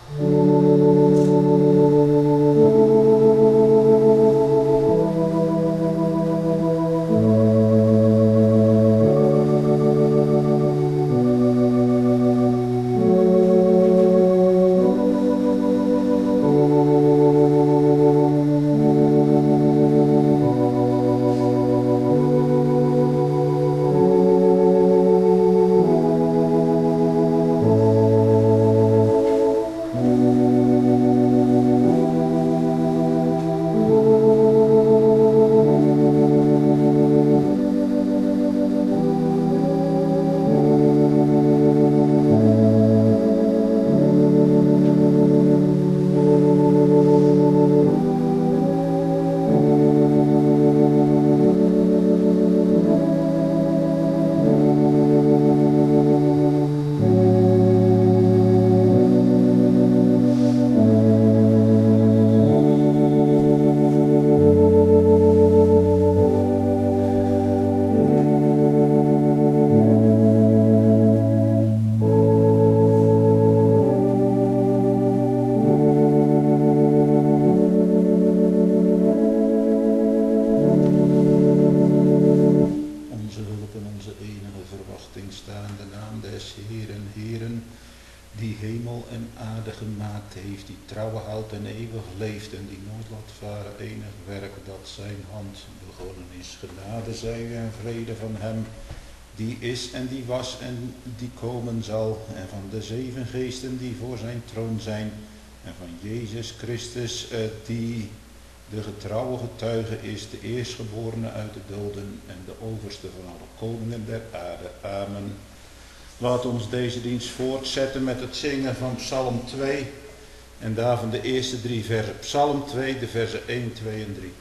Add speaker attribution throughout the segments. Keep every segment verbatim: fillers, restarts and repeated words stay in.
Speaker 1: Die is en die was en die komen zal, en van de zeven geesten die voor zijn troon zijn, en van Jezus Christus uh, die de getrouwe getuige is, de eerstgeborene uit de doden en de overste van alle koningen der aarde. Amen. Laat ons deze dienst voortzetten met het zingen van Psalm twee en daarvan de eerste drie versen. Psalm twee, de versen één, twee en drie.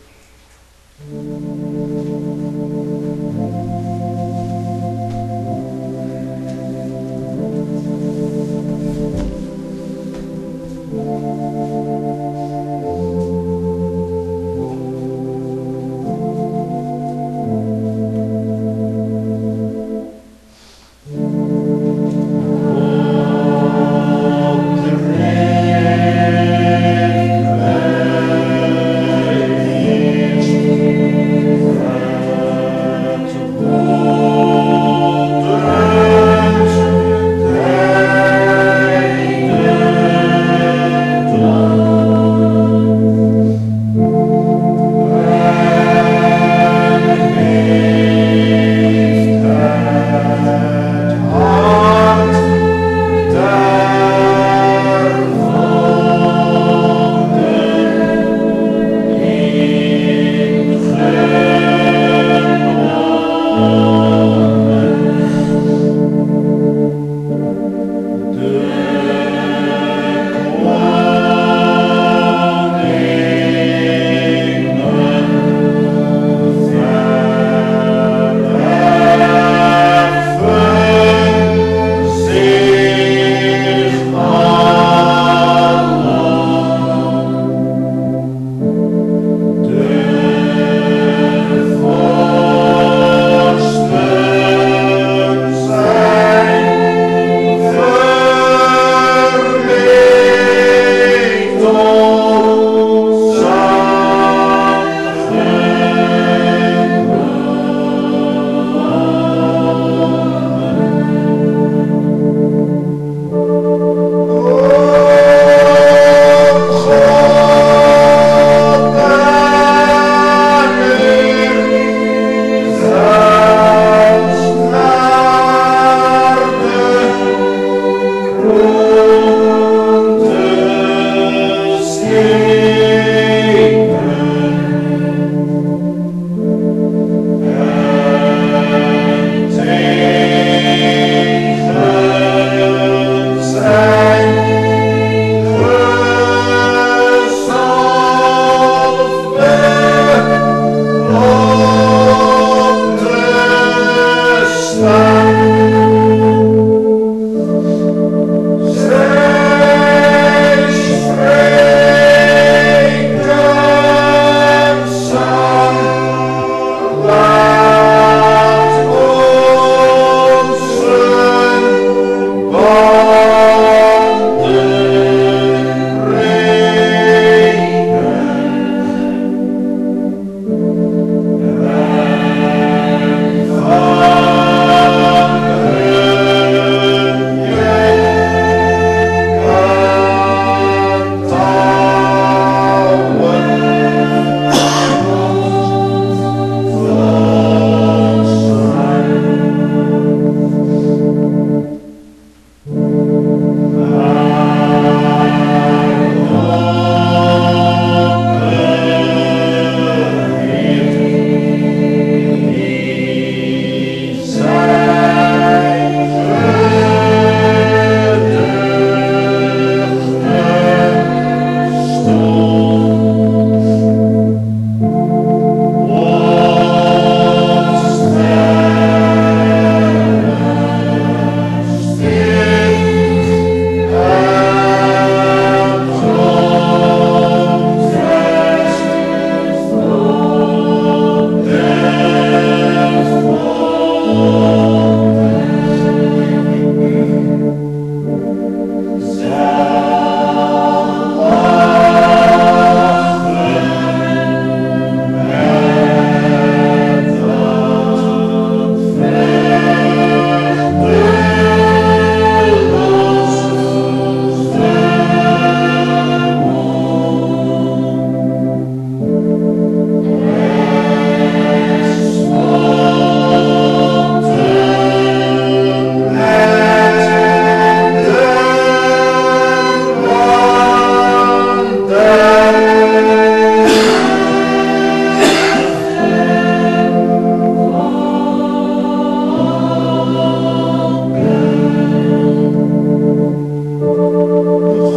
Speaker 2: Amen.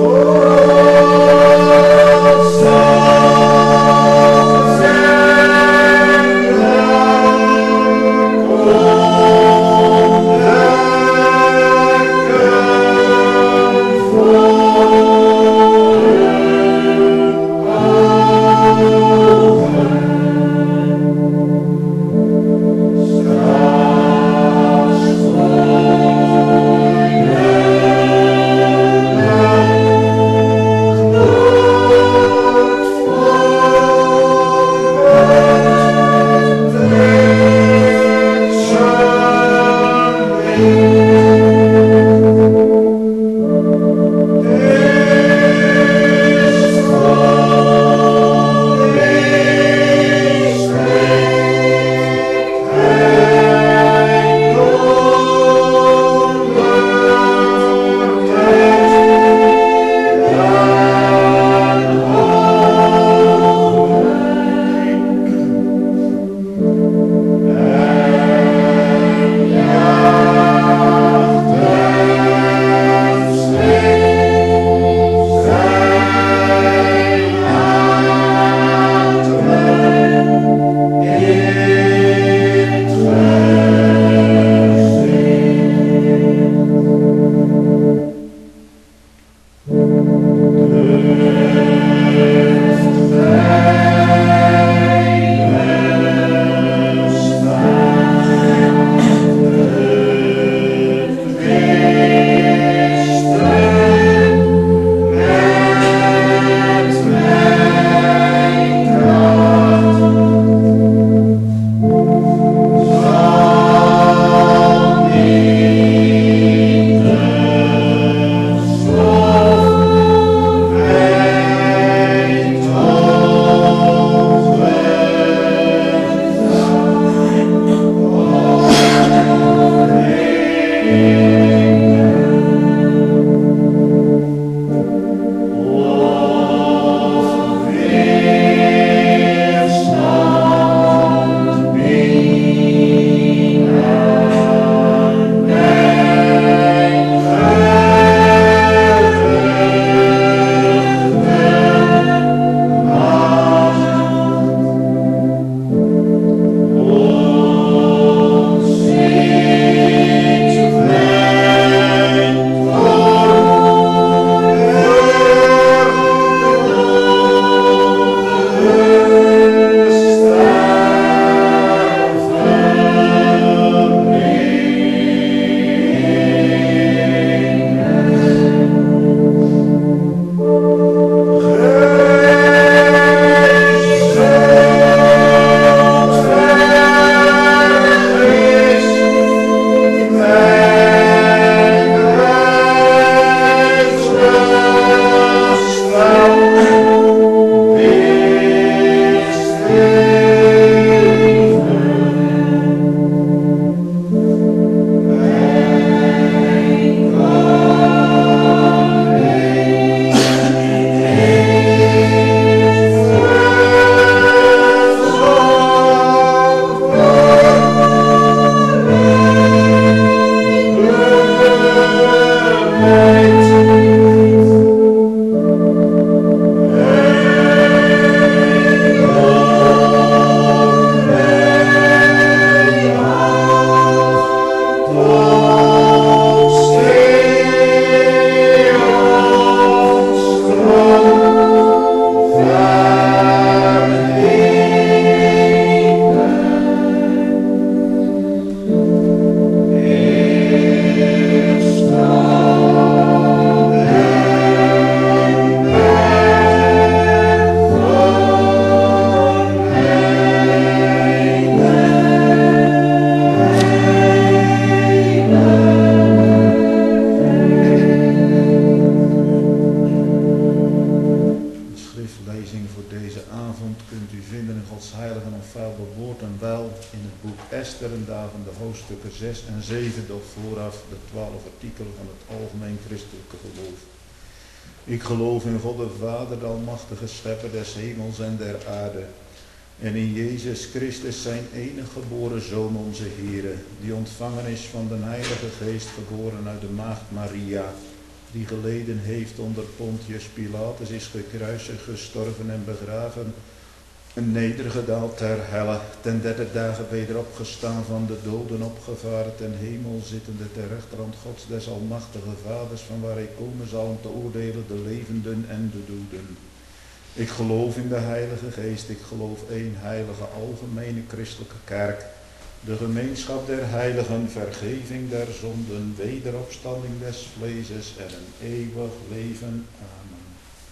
Speaker 1: hoofdstukken zes en zeven, doch vooraf de twaalf artikelen van het algemeen christelijke geloof. Ik geloof in God de Vader, de almachtige schepper des hemels en der aarde, en in Jezus Christus zijn enige geboren Zoon, onze Heere, die ontvangen is van de Heilige Geest, geboren uit de maagd Maria, die geleden heeft onder Pontius Pilatus, is gekruisigd, gestorven en begraven, nedergedaald ter helle, ten derde dagen weder opgestaan, van de doden opgevaren, ten hemel zittende ter rechterhand Gods des almachtige Vaders, van waar hij komen zal om te oordelen de levenden en de doden. Ik geloof in de Heilige Geest, ik geloof één heilige algemene christelijke kerk, de gemeenschap der heiligen, vergeving der zonden, wederopstanding des vleeses en een eeuwig leven. Amen.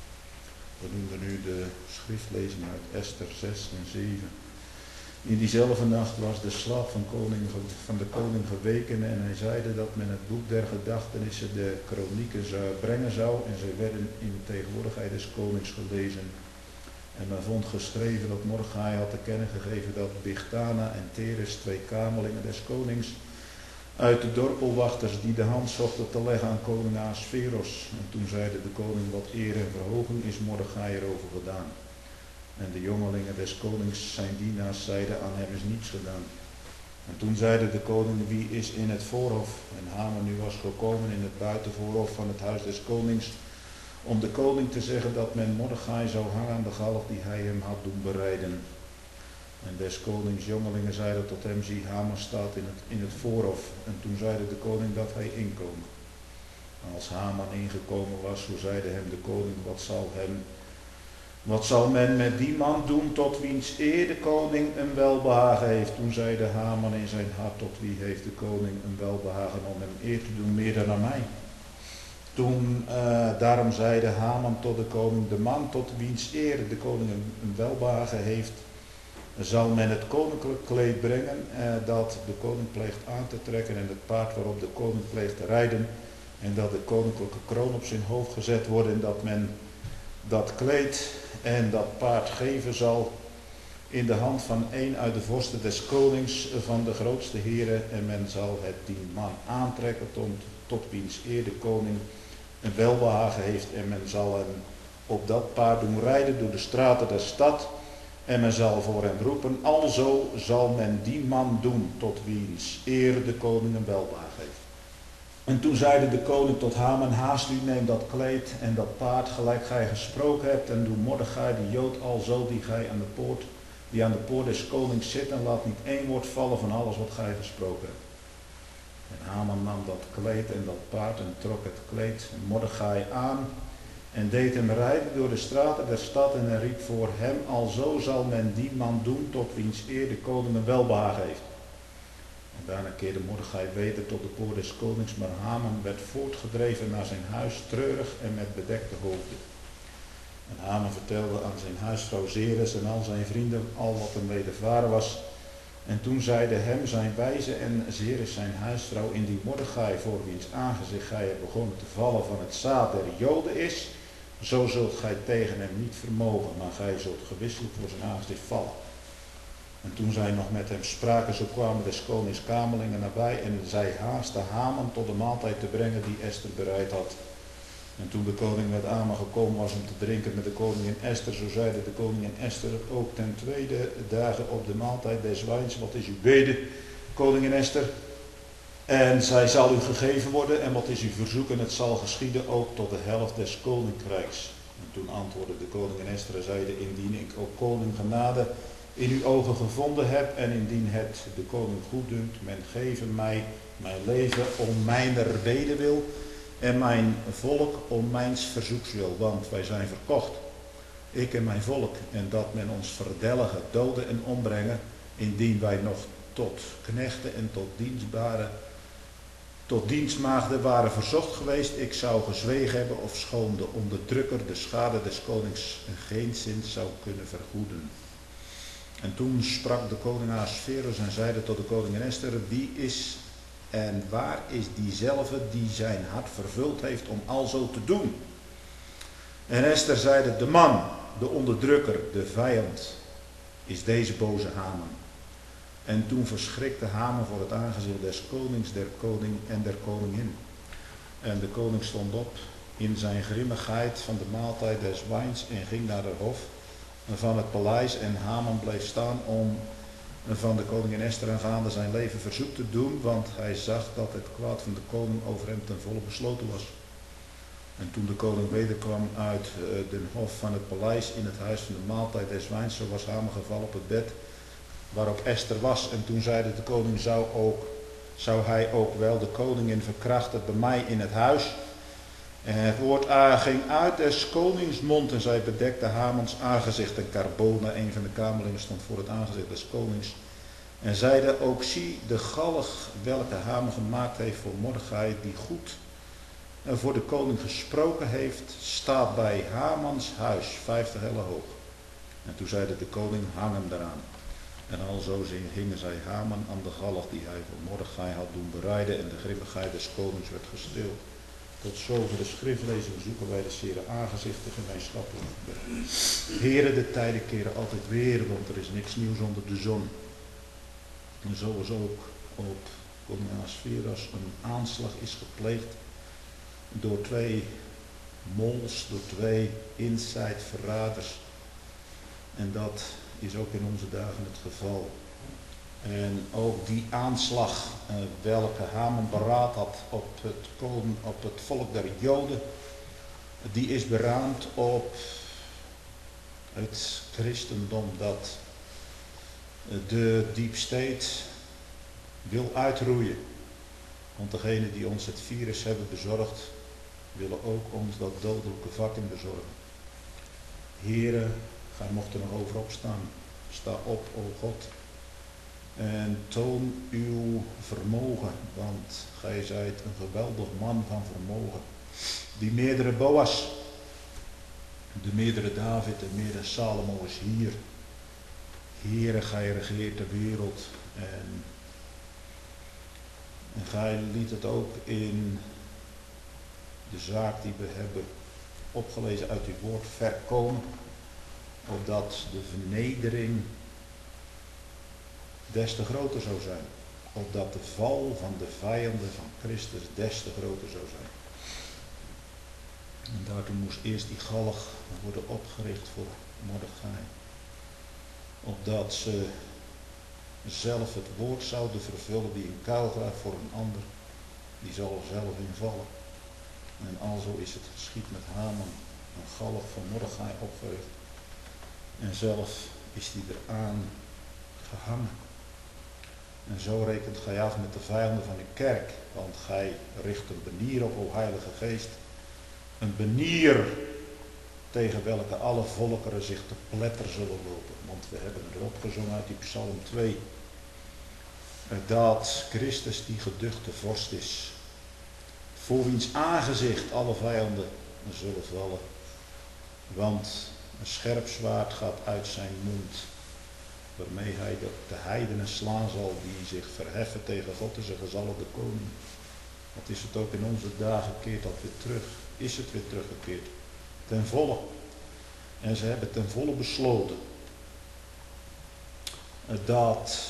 Speaker 1: We doen nu de schriftlezing uit Esther zes en zeven. In diezelfde nacht was de slaap van, koning, van de koning geweken en hij zeide dat men het boek der gedachtenissen, de kronieken, zou brengen zou, en zij werden in tegenwoordigheid des konings gelezen. En men vond geschreven dat Mordechai had te kennen gegeven dat Bigthana en Teres, twee kamerlingen des konings, uit de dorpelwachters die de hand zochten te leggen aan koning Ahasveros. En toen zeide de koning, wat eer en verhoging is Mordechai erover gedaan. En de jongelingen des konings, zijn dienaars, zeiden, aan hem is niets gedaan. En toen zeide de koning, wie is in het voorhof? En Haman nu was gekomen in het buitenvoorhof van het huis des konings, om de koning te zeggen dat men Mordechai zou hangen aan de galg die hij hem had doen bereiden. En des konings jongelingen zeiden tot hem, zie, Haman staat in het, in het voorhof. En toen zeide de koning dat hij inkomen. En als Haman ingekomen was, zo zeide hem de koning, wat zal hem, wat zal men met die man doen tot wiens eer de koning een welbehagen heeft? Toen zeide Haman in zijn hart, tot wie heeft de koning een welbehagen om hem eer te doen, meer dan aan mij? Toen, uh, daarom zeide Haman tot de koning, de man tot wiens eer de koning een, een welbehagen heeft, zal men het koninklijk kleed brengen, uh, dat de koning pleegt aan te trekken en het paard waarop de koning pleegt te rijden, en dat de koninklijke kroon op zijn hoofd gezet wordt en dat men dat kleed en dat paard geven zal in de hand van een uit de vorsten des konings, van de grootste heren, en men zal het die man aantrekken tot, tot wiens eer de koning een welbehagen heeft, en men zal hem op dat paard doen rijden door de straten der stad, en men zal voor hem roepen, alzo zal men die man doen tot wiens eer de koning een welbehagen heeft. En toen zeide de koning tot Haman, haast u, neem dat kleed en dat paard gelijk gij gesproken hebt, en doe Mordechai de Jood alzo die gij aan de poort, die aan de poort des konings zit, en laat niet één woord vallen van alles wat gij gesproken hebt. En Haman nam dat kleed en dat paard en trok het kleed Mordechai aan en deed hem rijden door de straten der stad, en hij riep voor hem, alzo zal men die man doen tot wiens eer de koning een welbehagen heeft. En daarna keerde Mordechai weder tot de poort des konings, maar Haman werd voortgedreven naar zijn huis, treurig en met bedekte hoofden. En Haman vertelde aan zijn huisvrouw Zeres en al zijn vrienden al wat hem wedervaren was. En toen zeiden hem zijn wijze en Zeres zijn huisvrouw, indien Mordechai voor wiens aangezicht gij hebt begonnen te vallen van het zaad der Joden is, zo zult gij tegen hem niet vermogen, maar gij zult gewisseld voor zijn aangezicht vallen. En toen zij nog met hem spraken, zo kwamen des konings kamerlingen nabij, en zij haastten Haman tot de maaltijd te brengen die Esther bereid had. En toen de koning met Haman gekomen was om te drinken met de koningin Esther, zo zeide de koningin Esther ook ten tweede dagen op de maaltijd des wijns, wat is uw bede, koningin Esther? En zij zal u gegeven worden, en wat is uw verzoek, en het zal geschieden ook tot de helft des koninkrijks. En toen antwoordde de koningin Esther en zeide, indien ik ook koning genade in uw ogen gevonden heb, en indien het de koning goed dunkt, men geven mij mijn leven om mijner bede wil, en mijn volk om mijns verzoeks wil, want wij zijn verkocht, ik en mijn volk, en dat men ons verdelgen, doden en ombrengen, indien wij nog tot knechten en tot dienstbaren, tot dienstmaagden waren verzocht geweest, ik zou gezwegen hebben, ofschoon de onderdrukker de schade des konings geenszins zou kunnen vergoeden. En toen sprak de koning Ahasveros en zeide tot de koningin Esther, wie is en waar is diezelfde die zijn hart vervuld heeft om alzo te doen? En Esther zeide, de man, de onderdrukker, de vijand, is deze boze Haman. En toen verschrikte Haman voor het aangezicht des konings, der koning en der koningin. En de koning stond op in zijn grimmigheid van de maaltijd des wijns en ging naar de hof van het paleis, en Haman bleef staan om van de koningin Esther aangaande zijn leven verzoek te doen, want hij zag dat het kwaad van de koning over hem ten volle besloten was. En toen de koning wederkwam uit uh, den hof van het paleis in het huis van de maaltijd des wijns, zo was Haman gevallen op het bed waar ook Esther was. En toen zeide de koning, zou, ook, zou hij ook wel de koningin verkrachten bij mij in het huis? En het woord uh, ging uit des konings mond en zij bedekte Hamans aangezicht. En Carbona, een van de kamerlingen, stond voor het aangezicht des konings. En zeide ook, zie de galg welke Haman gemaakt heeft voor Mordechai, die goed en voor de koning gesproken heeft, staat bij Hamans huis, vijftig ellen hoog. En toen zeide de koning, hang hem daaraan. En alzo hingen zij Haman aan de galg die hij voor Mordechai had doen bereiden, en de grimmigheid des konings werd gestild. Tot zover de schriftlezing zoeken wij de zere aangezichten gemeenschappelijk. Heren, de tijden keren altijd weer, want er is niks nieuws onder de zon. En zoals ook op koning Ahasveros een aanslag is gepleegd door twee mols, door twee inside verraders. En dat is ook in onze dagen het geval. En ook die aanslag uh, welke Haman beraad had op het, koning, op het volk der Joden, die is beraamd op het christendom dat de deep state wil uitroeien. Want degenen die ons het virus hebben bezorgd, willen ook ons dat dodelijke vak in bezorgen. Heren, gij mocht er nog over opstaan. Sta op, o God. En toon uw vermogen, want gij zijt een geweldig man van vermogen. Die meerdere Boas, de meerdere David en meerdere Salomo is hier. Heere, gij regeert de wereld en, en gij liet het ook in de zaak die we hebben opgelezen uit uw woord verkomen, opdat de vernedering des te groter zou zijn, opdat de val van de vijanden van Christus des te groter zou zijn. En daartoe moest eerst die galg worden opgericht voor Mordechai, opdat ze zelf het woord zouden vervullen die een kuil graaft voor een ander, die zal er zelf in vallen. En alzo is het geschied met Haman, een galg van Mordechai opgericht. En zelf is die eraan gehangen. En zo rekent gij af met de vijanden van uw kerk, want gij richt een banier op, o Heilige Geest. Een banier tegen welke alle volkeren zich te pletter zullen lopen. Want we hebben erop gezongen uit die Psalm twee. Dat Christus die geduchte vorst is. Voor wiens aangezicht alle vijanden zullen vallen. Want een scherp zwaard gaat uit zijn mond, waarmee hij de, de heidenen slaan zal die zich verheffen tegen God en zijn gezalfde koning. Wat is het ook in onze dagen, keert dat weer terug. Is het weer teruggekeerd. Ten volle. En ze hebben ten volle besloten dat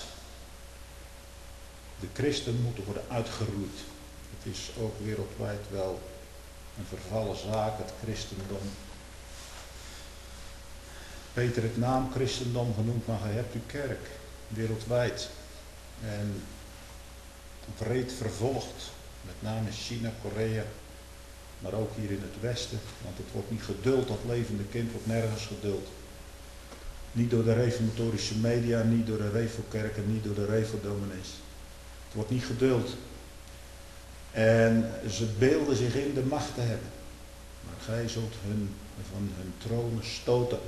Speaker 1: de christen moeten worden uitgeroeid. Het is ook wereldwijd wel een vervallen zaak, het christendom. Peter het naam christendom genoemd, maar gij hebt uw kerk wereldwijd. En breed vervolgd, met name China, Korea, maar ook hier in het Westen. Want het wordt niet geduld, dat levende kind wordt nergens geduld. Niet door de reformatorische media, niet door de refokerken, niet door de refodominees. Het wordt niet geduld. En ze beelden zich in de macht te hebben. Maar gij zult hun van hun tronen stoten.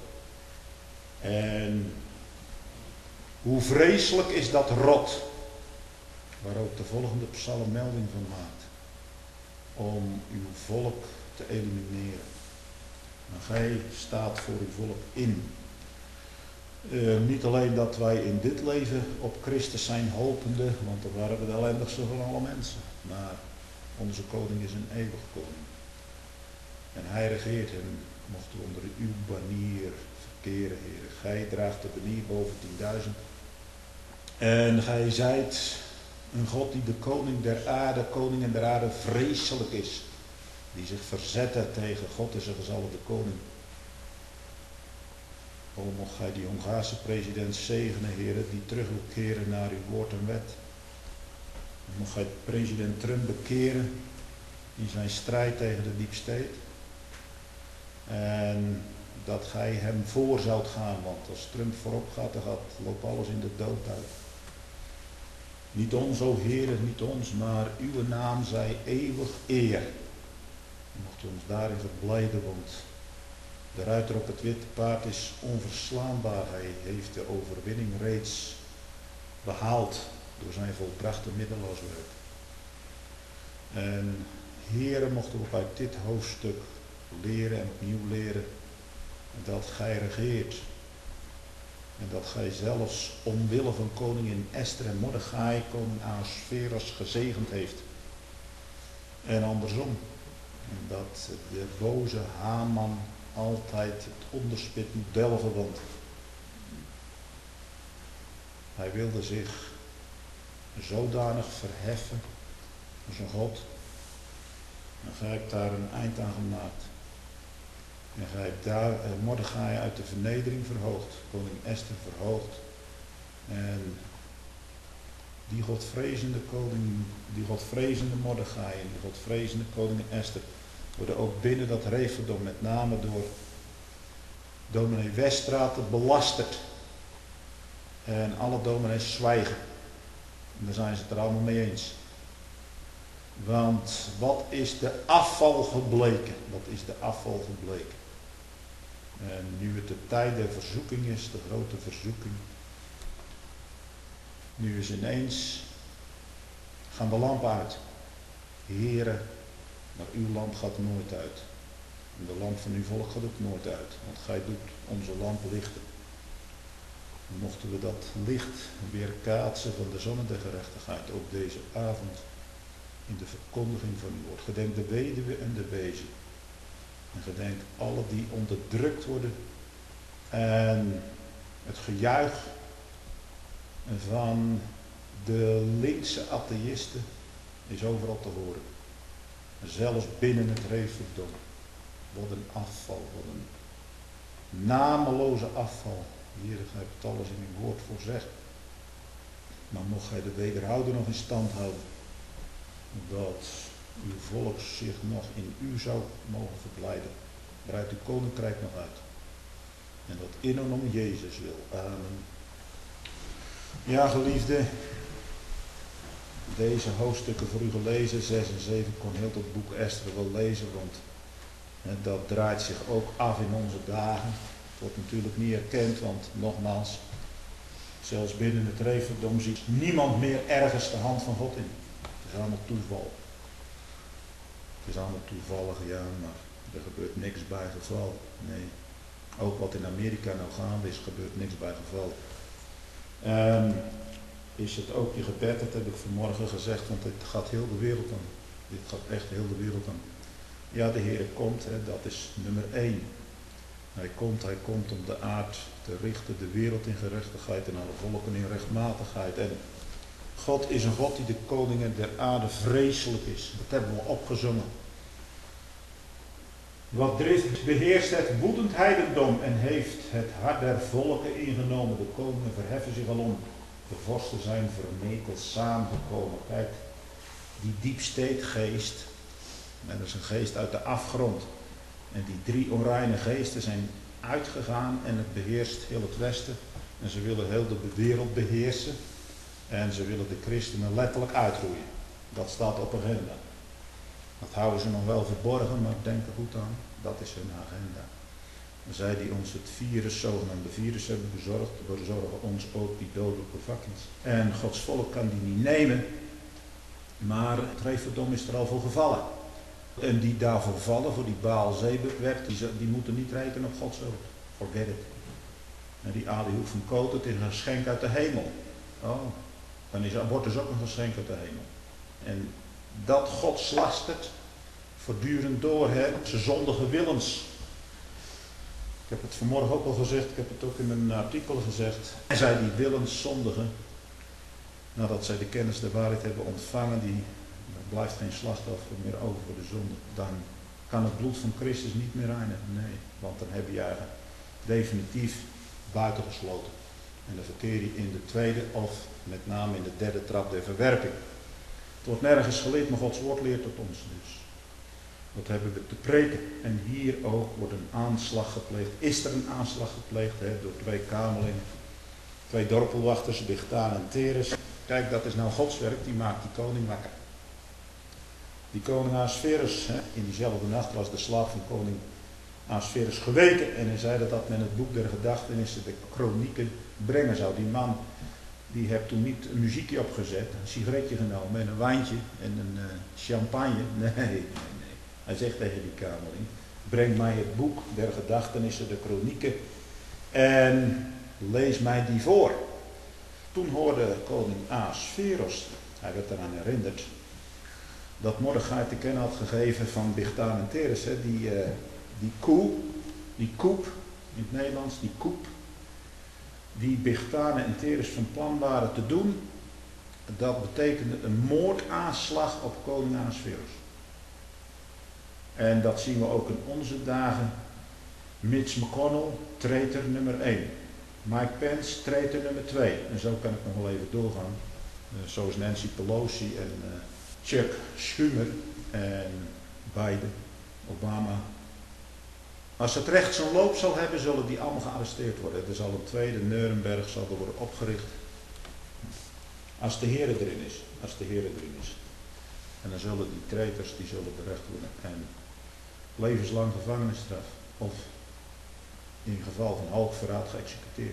Speaker 1: En hoe vreselijk is dat rot, waar ook de volgende psalm melding van maakt, om uw volk te elimineren. Maar gij staat voor uw volk in. Uh, niet alleen dat wij in dit leven op Christus zijn hopende, want dan waren we de ellendigste van alle mensen, maar onze koning is een eeuwig koning. En hij regeert en mocht onder uw banier verkeren, Heer. Gij draagt de banier boven tienduizend. En gij zijt een God die de koning der aarde, koningin der aarde vreselijk is. Die zich verzetten tegen God en zijn gezalfde koning. O, mocht gij die Hongaarse president zegenen, Heer, die terug wil keren naar uw woord en wet. En mocht gij president Trump bekeren in zijn strijd tegen de deep state. En dat gij hem voor zoudt gaan, want als Trump voorop gaat, dan gaat, loopt alles in de dood uit. Niet ons, o Heere, niet ons, maar uw naam zij eeuwig eer. Mocht u ons daarin verblijden, want de ruiter op het witte paard is onverslaanbaar. Hij heeft de overwinning reeds behaald door zijn volbrachte middeloos werk. En Heere, mochten we ook uit dit hoofdstuk leren en opnieuw leren dat gij regeert. En dat gij zelfs omwille van koningin Esther en Mordechai koning Ahasveros gezegend heeft. En andersom. En dat de boze Haman altijd het onderspit moet delven, want hij wilde zich zodanig verheffen als een God. En gij hebt daar een eind aan gemaakt. En gij hebt daar eh, Mordechai uit de vernedering verhoogd, koning Esther verhoogd. En die godvrezende koning, die godvrezende Mordechai en die godvrezende koningin Esther worden ook binnen dat reefdom met name door dominee Westraat belasterd. En alle dominees zwijgen. En daar zijn ze het er allemaal mee eens. Want wat is de afval gebleken? Wat is de afval gebleken? En nu het de tijd der verzoeking is, de grote verzoeking. Nu is ineens, gaan de lampen uit. Heere, maar uw lamp gaat nooit uit. En de lamp van uw volk gaat ook nooit uit. Want gij doet onze lamp lichten. Mochten we dat licht weer kaatsen van de zon en de gerechtigheid ook deze avond in de verkondiging van uw woord. Gedenk de weduwe en de wezen. En gedenk alle die onderdrukt worden. En het gejuich van de linkse atheïsten is overal te horen. Zelfs binnen het reefdom. Wat een afval, wat een nameloze afval. Heer, gij hebt alles in uw woord voorzegd. Maar mocht gij de wederhouder nog in stand houden. Dat uw volk zich nog in u zou mogen verblijden. Breidt uw koninkrijk nog uit. En dat in en om Jezus wil. Amen. Ja, geliefde. Deze hoofdstukken voor u gelezen. zes en zeven kon heel het boek Esther wel lezen. Want dat draait zich ook af in onze dagen. Het wordt natuurlijk niet erkend. Want nogmaals. Zelfs binnen het reefdom ziet niemand meer ergens de hand van God in. Het is allemaal toeval. Het is allemaal toevallig, ja, maar er gebeurt niks bij geval. Nee. Ook wat in Amerika nou gaande is, gebeurt niks bij geval. Um, is het ook je gebed, dat heb ik vanmorgen gezegd, want dit gaat heel de wereld aan. Dit gaat echt heel de wereld aan. Ja, de Heer komt, hè, dat is nummer één. Hij komt, hij komt om de aard te richten, de wereld in gerechtigheid en alle volken in rechtmatigheid. En God is een God die de koningen der aarde vreselijk is. Dat hebben we opgezongen. Wat drift beheerst het woedend heidendom en heeft het hart der volken ingenomen. De koningen verheffen zich alom. De vorsten zijn vermetel samengekomen. Kijk, die diepsteedgeest, dat is een geest uit de afgrond. En die drie onreine geesten zijn uitgegaan en het beheerst heel het Westen. En ze willen heel de wereld beheersen. En ze willen de christenen letterlijk uitroeien. Dat staat op agenda. Dat houden ze nog wel verborgen, maar denk er goed aan. Dat is hun agenda. En zij die ons het virus, zogenaamde virus hebben bezorgd, bezorgen ons ook die dodelijke vakjes. En Gods volk kan die niet nemen. Maar het reefdom is er al voor gevallen. En die daarvoor vallen, voor die Baal Zebub-wet, die, die moeten niet rekenen op Gods hulp. Forget it. En die Alihoek van Koot, het is een geschenk uit de hemel. Oh, dan is abortus ook een geschenk uit de hemel. En dat God slastert voortdurend door, hè, zijn zondige willens. Ik heb het vanmorgen ook al gezegd, ik heb het ook in mijn artikel gezegd. En zij die willens zondigen, nadat zij de kennis der waarheid hebben ontvangen, die, er blijft geen slachtoffer meer over voor de zonde. Dan kan het bloed van Christus niet meer reinigen. Nee, want dan heb je eigenlijk definitief buitengesloten. En dan verkeer je in de tweede of met name in de derde trap der verwerping. Het wordt nergens geleerd, maar Gods woord leert het ons dus. Wat hebben we te preken? En hier ook wordt een aanslag gepleegd. Is er een aanslag gepleegd hè, door twee kamelingen, twee dorpelwachters, Bigthana en Teres. Kijk, dat is nou Gods werk, die maakt die koning wakker. Die koning Ahasverus, hè, in diezelfde nacht was de slaap van koning Ahasverus geweken. En hij zei dat dat men het boek der gedachtenissen, de kronieken, brengen zou. Die man, die heeft toen niet een muziekje opgezet, een sigaretje genomen en een wijntje en een uh, champagne. Nee, nee, nee. Hij zegt tegen die kameling, breng mij het boek der gedachtenissen, de kronieken, en lees mij die voor. Toen hoorde koning Ahasverus, hij werd eraan herinnerd, dat Mordechai te kennen had gegeven van Bigthana en Teres, hè, die, uh, die koe, die koep, in het Nederlands, die koep, die Bigthana en Teres van plan waren te doen, dat betekende een moordaanslag op koning Ahasverus. En dat zien we ook in onze dagen. Mitch McConnell, traitor nummer één. Mike Pence, traitor nummer twee. En zo kan ik nog wel even doorgaan. Uh, zoals Nancy Pelosi en uh, Chuck Schumer en Biden, Obama. Als het recht zo'n loop zal hebben, zullen die allemaal gearresteerd worden. Er zal een tweede Nuremberg zal er worden opgericht. Als de Heer erin is. Als de Heer erin is. En dan zullen die traitors, die zullen berecht worden. En levenslang gevangenisstraf. Of in geval van hoog verraad geëxecuteerd.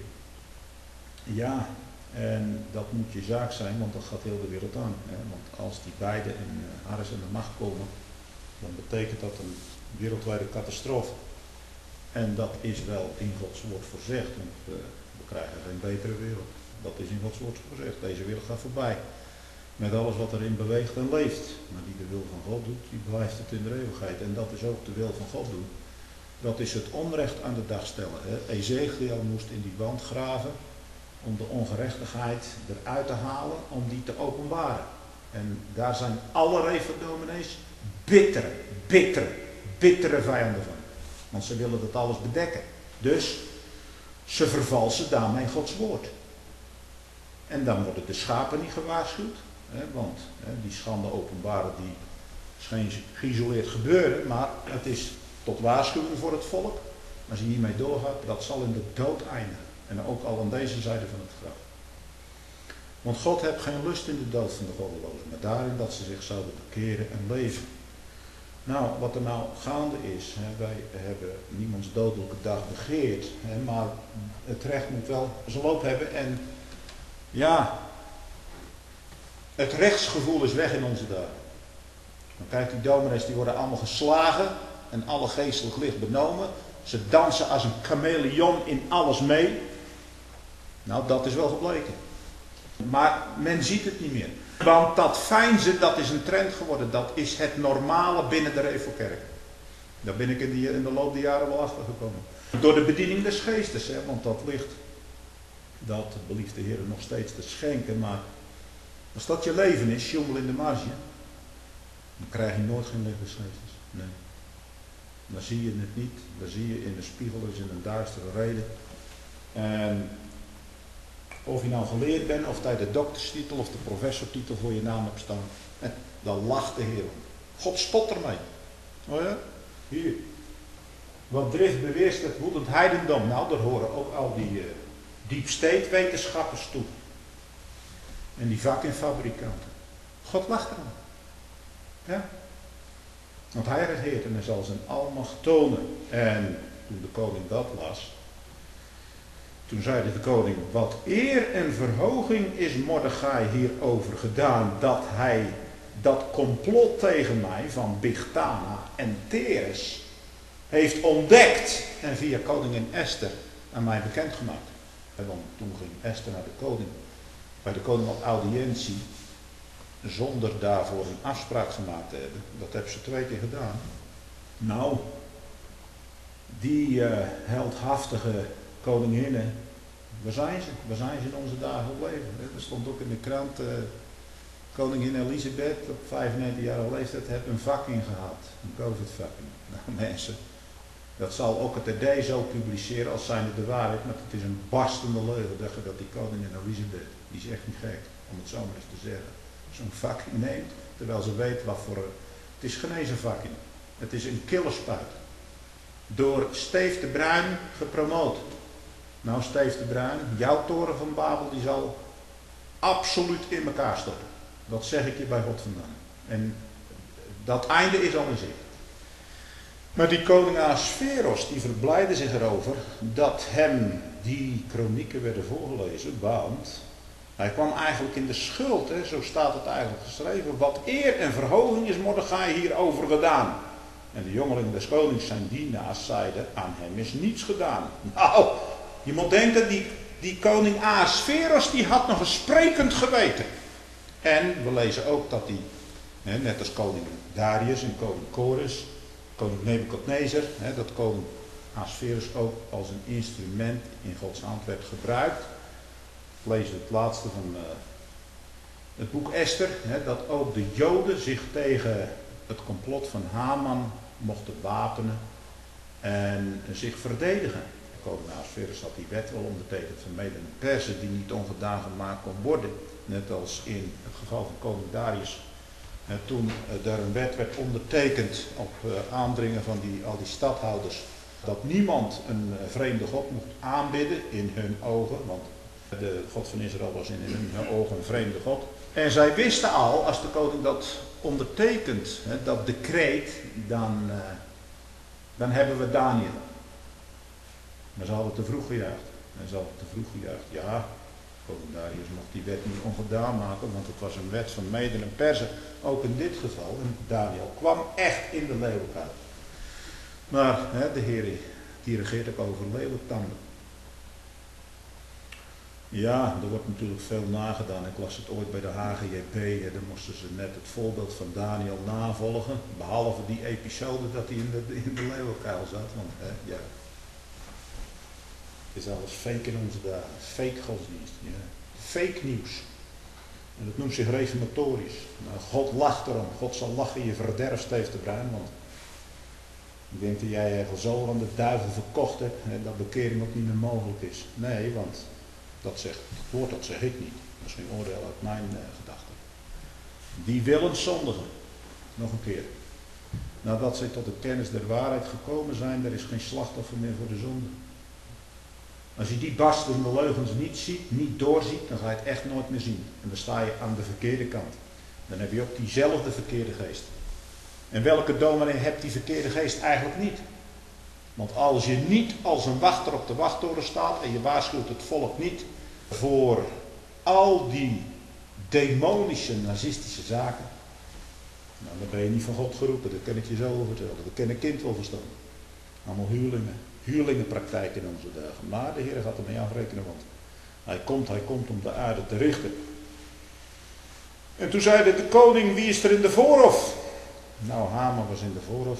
Speaker 1: Ja, en dat moet je zaak zijn, want dat gaat heel de wereld aan. Hè? Want als die beiden in Harris aan de macht komen, dan betekent dat een wereldwijde catastrofe. En dat is wel in Gods woord voorzegd, want we, we krijgen geen betere wereld. Dat is in Gods woord voorzegd. Deze wereld gaat voorbij. Met alles wat erin beweegt en leeft. Maar die de wil van God doet, die blijft het in de eeuwigheid. En dat is ook de wil van God doen. Dat is het onrecht aan de dag stellen. Hè? Ezekiel moest in die wand graven om de ongerechtigheid eruit te halen, om die te openbaren. En daar zijn alle reformdominees bittere, bittere, bittere vijanden van. Want ze willen dat alles bedekken. Dus ze vervalsen daarmee Gods woord. En dan worden de schapen niet gewaarschuwd. Hè, want hè, die schande openbaren, die is geen geïsoleerd gebeuren, maar het is tot waarschuwing voor het volk. Als je hiermee doorgaat, dat zal in de dood eindigen. En ook al aan deze zijde van het graf. Want God heeft geen lust in de dood van de goddelozen, maar daarin dat ze zich zouden bekeren en leven. Nou, wat er nou gaande is, hè, wij hebben niemands dodelijke dag begeerd, hè, maar het recht moet wel zijn loop hebben en ja, het rechtsgevoel is weg in onze dagen. Dan kijk, die dominees die worden allemaal geslagen en alle geestelijk licht benomen. Ze dansen als een chameleon in alles mee. Nou, dat is wel gebleken. Maar men ziet het niet meer. Want dat veinzen, dat is een trend geworden. Dat is het normale binnen de Revelkerk. Daar ben ik in, die, in de loop der jaren wel achter gekomen. Door de bediening des geestes, hè, want dat licht, dat belieft de Heer nog steeds te schenken. Maar als dat je leven is, sjoemel in de marge, dan krijg je nooit geen licht des geestes. Nee. Dan zie je het niet. Dan zie je in de spiegel, dat is in een duistere reden. En of je nou geleerd bent, of dat je de dokterstitel of de professortitel voor je naam hebt staan, hè, dan lacht de Heer om. God spot ermee. Oh ja? Hier. Wat drift beweert het woedend heidendom. Nou, daar horen ook al die uh, deep state wetenschappers toe. En die vakinfabrikanten. God lacht erom. Ja. Want hij regeert en hij zal zijn almacht tonen. En toen de koning dat las, toen zeide de koning, wat eer en verhoging is Mordechai hierover gedaan, dat hij dat complot tegen mij van Bigthana en Teres heeft ontdekt en via koningin Esther aan mij bekendgemaakt. En dan, toen ging Esther naar de koning, bij de koning op audiëntie, zonder daarvoor een afspraak gemaakt te hebben. Dat hebben ze twee keer gedaan. Nou, die uh, heldhaftige koninginnen, waar zijn ze? Waar zijn ze in onze dagelijks leven? Er stond ook in de krant, uh, koningin Elisabeth op vijfennegentigjarige leeftijd heeft een vakking gehad. Een covid-vakking. Nou mensen, dat zal ook het R D zo publiceren als zijnde de waarheid, maar het is een barstende leugen dat, dat die koningin Elisabeth, die is echt niet gek, om het zo maar eens te zeggen, zo'n vakking neemt, terwijl ze weet wat voor, het is geen eens een vakking. Het is een killerspuit. Door Steef de Bruin gepromoot. Nou Steef de Bruin, jouw toren van Babel die zal absoluut in elkaar stoppen. Dat zeg ik je bij God vandaan. En dat einde is al in zicht. Maar die koning Ahasveros die verblijde zich erover dat hem die kronieken werden voorgelezen, want hij kwam eigenlijk in de schuld, hè? Zo staat het eigenlijk geschreven. Wat eer en verhoging is Mordechai hierover gedaan. En de jongelingen des konings zijn dienaars zeiden, aan hem is niets gedaan. Nou, je moet denken, die, die koning Ahasveros die had nog een sprekend geweten. En we lezen ook dat hij, hè, net als koning Darius en koning Kores, koning Nebukadnezar, hè, dat koning Ahasveros ook als een instrument in Gods hand werd gebruikt. Ik lees het laatste van uh, het boek Esther, hè, dat ook de Joden zich tegen het complot van Haman mochten wapenen en zich verdedigen. Koning Ahasveros had die wet wel ondertekend van Mede en Persen die niet ongedaan gemaakt kon worden. Net als in het geval van koning Darius. En toen uh, daar een wet werd ondertekend op uh, aandringen van die, al die stadhouders. Dat niemand een uh, vreemde god mocht aanbidden in hun ogen. Want de God van Israël was in hun ogen een vreemde God. En zij wisten al, als de koning dat ondertekent, hè, dat decreet, dan, uh, dan hebben we Daniel. Maar ze hadden te vroeg gejuicht. En ze hadden te vroeg gejuicht. Ja, koning Darius mocht die wet niet ongedaan maken, want het was een wet van Meden en Persen. Ook in dit geval. En Daniel kwam echt in de leeuwenkuil. Maar hè, de Heer die regeert ook over leeuwentanden. Ja, er wordt natuurlijk veel nagedaan. Ik las het ooit bij de H G J P. Hè, dan moesten ze net het voorbeeld van Daniel navolgen. Behalve die episode dat hij in de, in de leeuwenkuil zat. Want hè, ja... Het is alles fake in onze dagen. Fake godsdienst. Ja. Fake nieuws. En dat noemt zich reformatorisch. Nou, God lacht erom. God zal lachen je verderf, Steef de Bruin. Want ik denk dat jij ergens zo aan de duivel verkocht hebt. Hè, dat bekering ook niet meer mogelijk is. Nee, want dat zegt het woord, dat zeg ik niet. Dat is geen oordeel uit mijn uh, gedachten. Die willen zondigen. Nog een keer. Nadat zij tot de kennis der waarheid gekomen zijn, er is geen slachtoffer meer voor de zonde. Als je die barstende leugens niet ziet, niet doorziet, dan ga je het echt nooit meer zien. En dan sta je aan de verkeerde kant. Dan heb je ook diezelfde verkeerde geest. En welke dominee hebt die verkeerde geest eigenlijk niet? Want als je niet als een wachter op de wachttoren staat en je waarschuwt het volk niet voor al die demonische, nazistische zaken, nou, dan ben je niet van God geroepen. Dat kan ik je zo vertellen. Dat kan een kind wel verstaan. Allemaal huurlingen. Huurlingenpraktijk in onze dagen. Maar de Heer gaat ermee afrekenen, want hij komt, hij komt om de aarde te richten. En toen zei de koning, wie is er in de voorhof? Nou, Haman was in de voorhof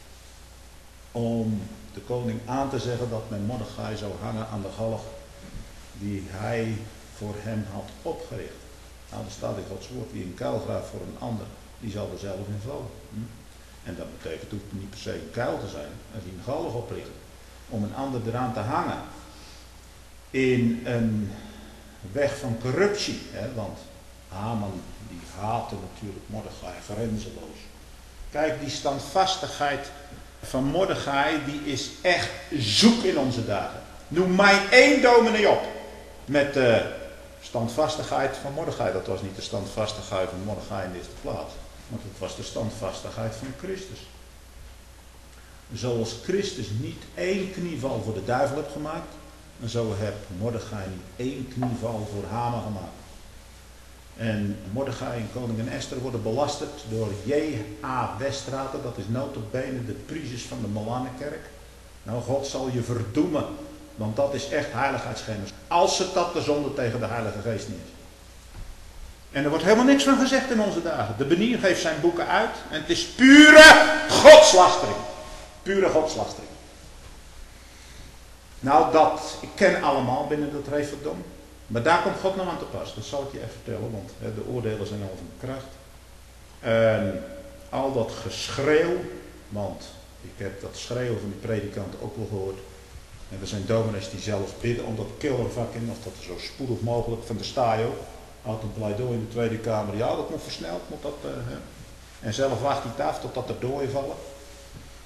Speaker 1: om de koning aan te zeggen dat men Mordechai zou hangen aan de galg die hij voor hem had opgericht. Nou, er staat in Gods woord, wie een kuil graaft voor een ander, die zal er zelf in vallen. Hm? En dat betekent, het hoeft niet per se een kuil te zijn, als hij een galg opricht, om een ander eraan te hangen in een weg van corruptie. Hè? Want Haman die haatte natuurlijk Mordechai grenzeloos. Kijk, die standvastigheid van Mordechai die is echt zoek in onze dagen. Noem mij één dominee op met de standvastigheid van Mordechai. Dat was niet de standvastigheid van Mordechai in de eerste plaats, maar dat was de standvastigheid van Christus. Zoals Christus niet één knieval voor de duivel heeft gemaakt, en zo heeft Mordechai niet één knieval voor Haman gemaakt. En Mordechai en koningin Esther worden belasterd door J A Westraten, dat is nota bene de priesters van de Molanenkerk. Nou, God zal je verdoemen, want dat is echt heiligheidsschennis. Als het dat de zonde tegen de Heilige Geest niet is. En er wordt helemaal niks van gezegd in onze dagen. De benier geeft zijn boeken uit en het is pure godslastering. Pure godslastering. Nou, dat, ik ken allemaal binnen dat referendum. Maar daar komt God nou aan te pas. Dat zal ik je even vertellen, want hè, de oordelen zijn al van kracht. En al dat geschreeuw, want ik heb dat schreeuwen van die predikanten ook wel gehoord. En er zijn dominees die zelfs bidden om dat killervak in, of dat er zo spoedig mogelijk van de Stajo. Had een pleidooi in de Tweede Kamer. Ja, dat moet versneld, moet dat. Uh, hè. En zelf wacht hij het af totdat er dooien vallen.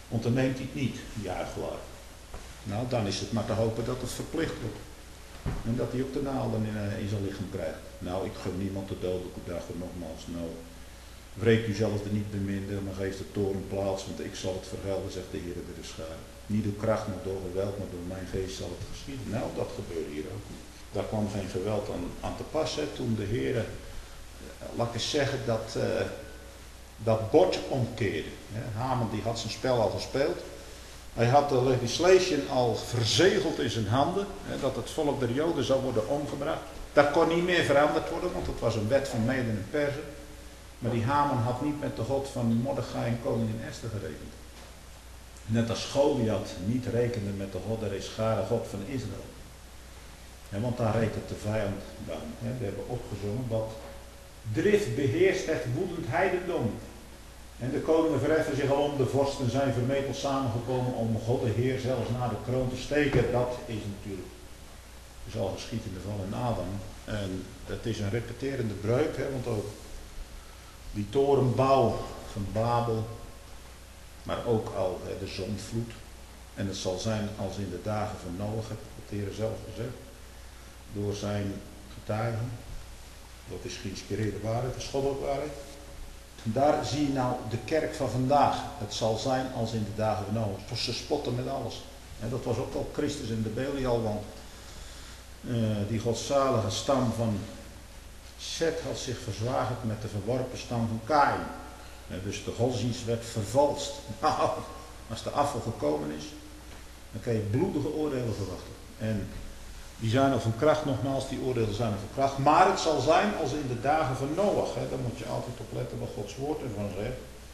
Speaker 1: Onderneemt hij het niet, die juichelaar. Nou, dan is het maar te hopen dat het verplicht wordt. En dat hij ook de naalden in, uh, in zijn lichaam krijgt. Nou, ik gun niemand de dodelijke dag, en nogmaals, nou, wreekt u zelf de niet beminde, maar geeft de toren plaats, want ik zal het vergelden, zegt de Heer de scharen. Niet door kracht, maar door geweld, maar door mijn geest zal het geschieden. Nou, dat gebeurde hier ook niet. Daar kwam geen geweld aan, aan te passen toen de Heer, uh, laat ik eens zeggen, dat, uh, dat bord omkeerde. Ja, Haman die had zijn spel al gespeeld. Hij had de legislation al verzegeld in zijn handen, hè, dat het volk der Joden zou worden omgebracht. Dat kon niet meer veranderd worden, want het was een wet van Meden en Perzen. Maar die Haman had niet met de God van Mordechai en koningin Esther gerekend. Net als Goliath niet rekende met de God der Eschare, God van Israël. Ja, want daar rekent de vijand bij. Hè. We hebben opgezongen dat drift beheerst het woedend heidendom. En de koningen verheffen zich al om, de vorsten zijn vermetel samengekomen om God de Heer zelfs naar de kroon te steken. Dat is natuurlijk, is al geschied in de val in Adam. En het is een repeterende breuk, hè, want ook die torenbouw van Babel, maar ook al hè, de zondvloed. En het zal zijn als in de dagen van Noach, heeft de Heer zelf gezegd, door zijn getuigen. Dat is geïnspireerde waarheid, de goddelijke waarheid. Daar zie je nou de kerk van vandaag. Het zal zijn als in de dagen van Noach. Ze spotten met alles. En dat was ook al Christus en de Belial, want uh, die godzalige stam van Seth had zich verzwagerd met de verworpen stam van Kain. Uh, dus de godsdienst werd vervalst. Nou, als de afval gekomen is, dan kan je bloedige oordelen verwachten. En die zijn al van kracht, nogmaals, die oordelen zijn al van kracht. Maar het zal zijn als in de dagen van Noach. Hè. Daar moet je altijd op letten wat Gods woord ervan zegt.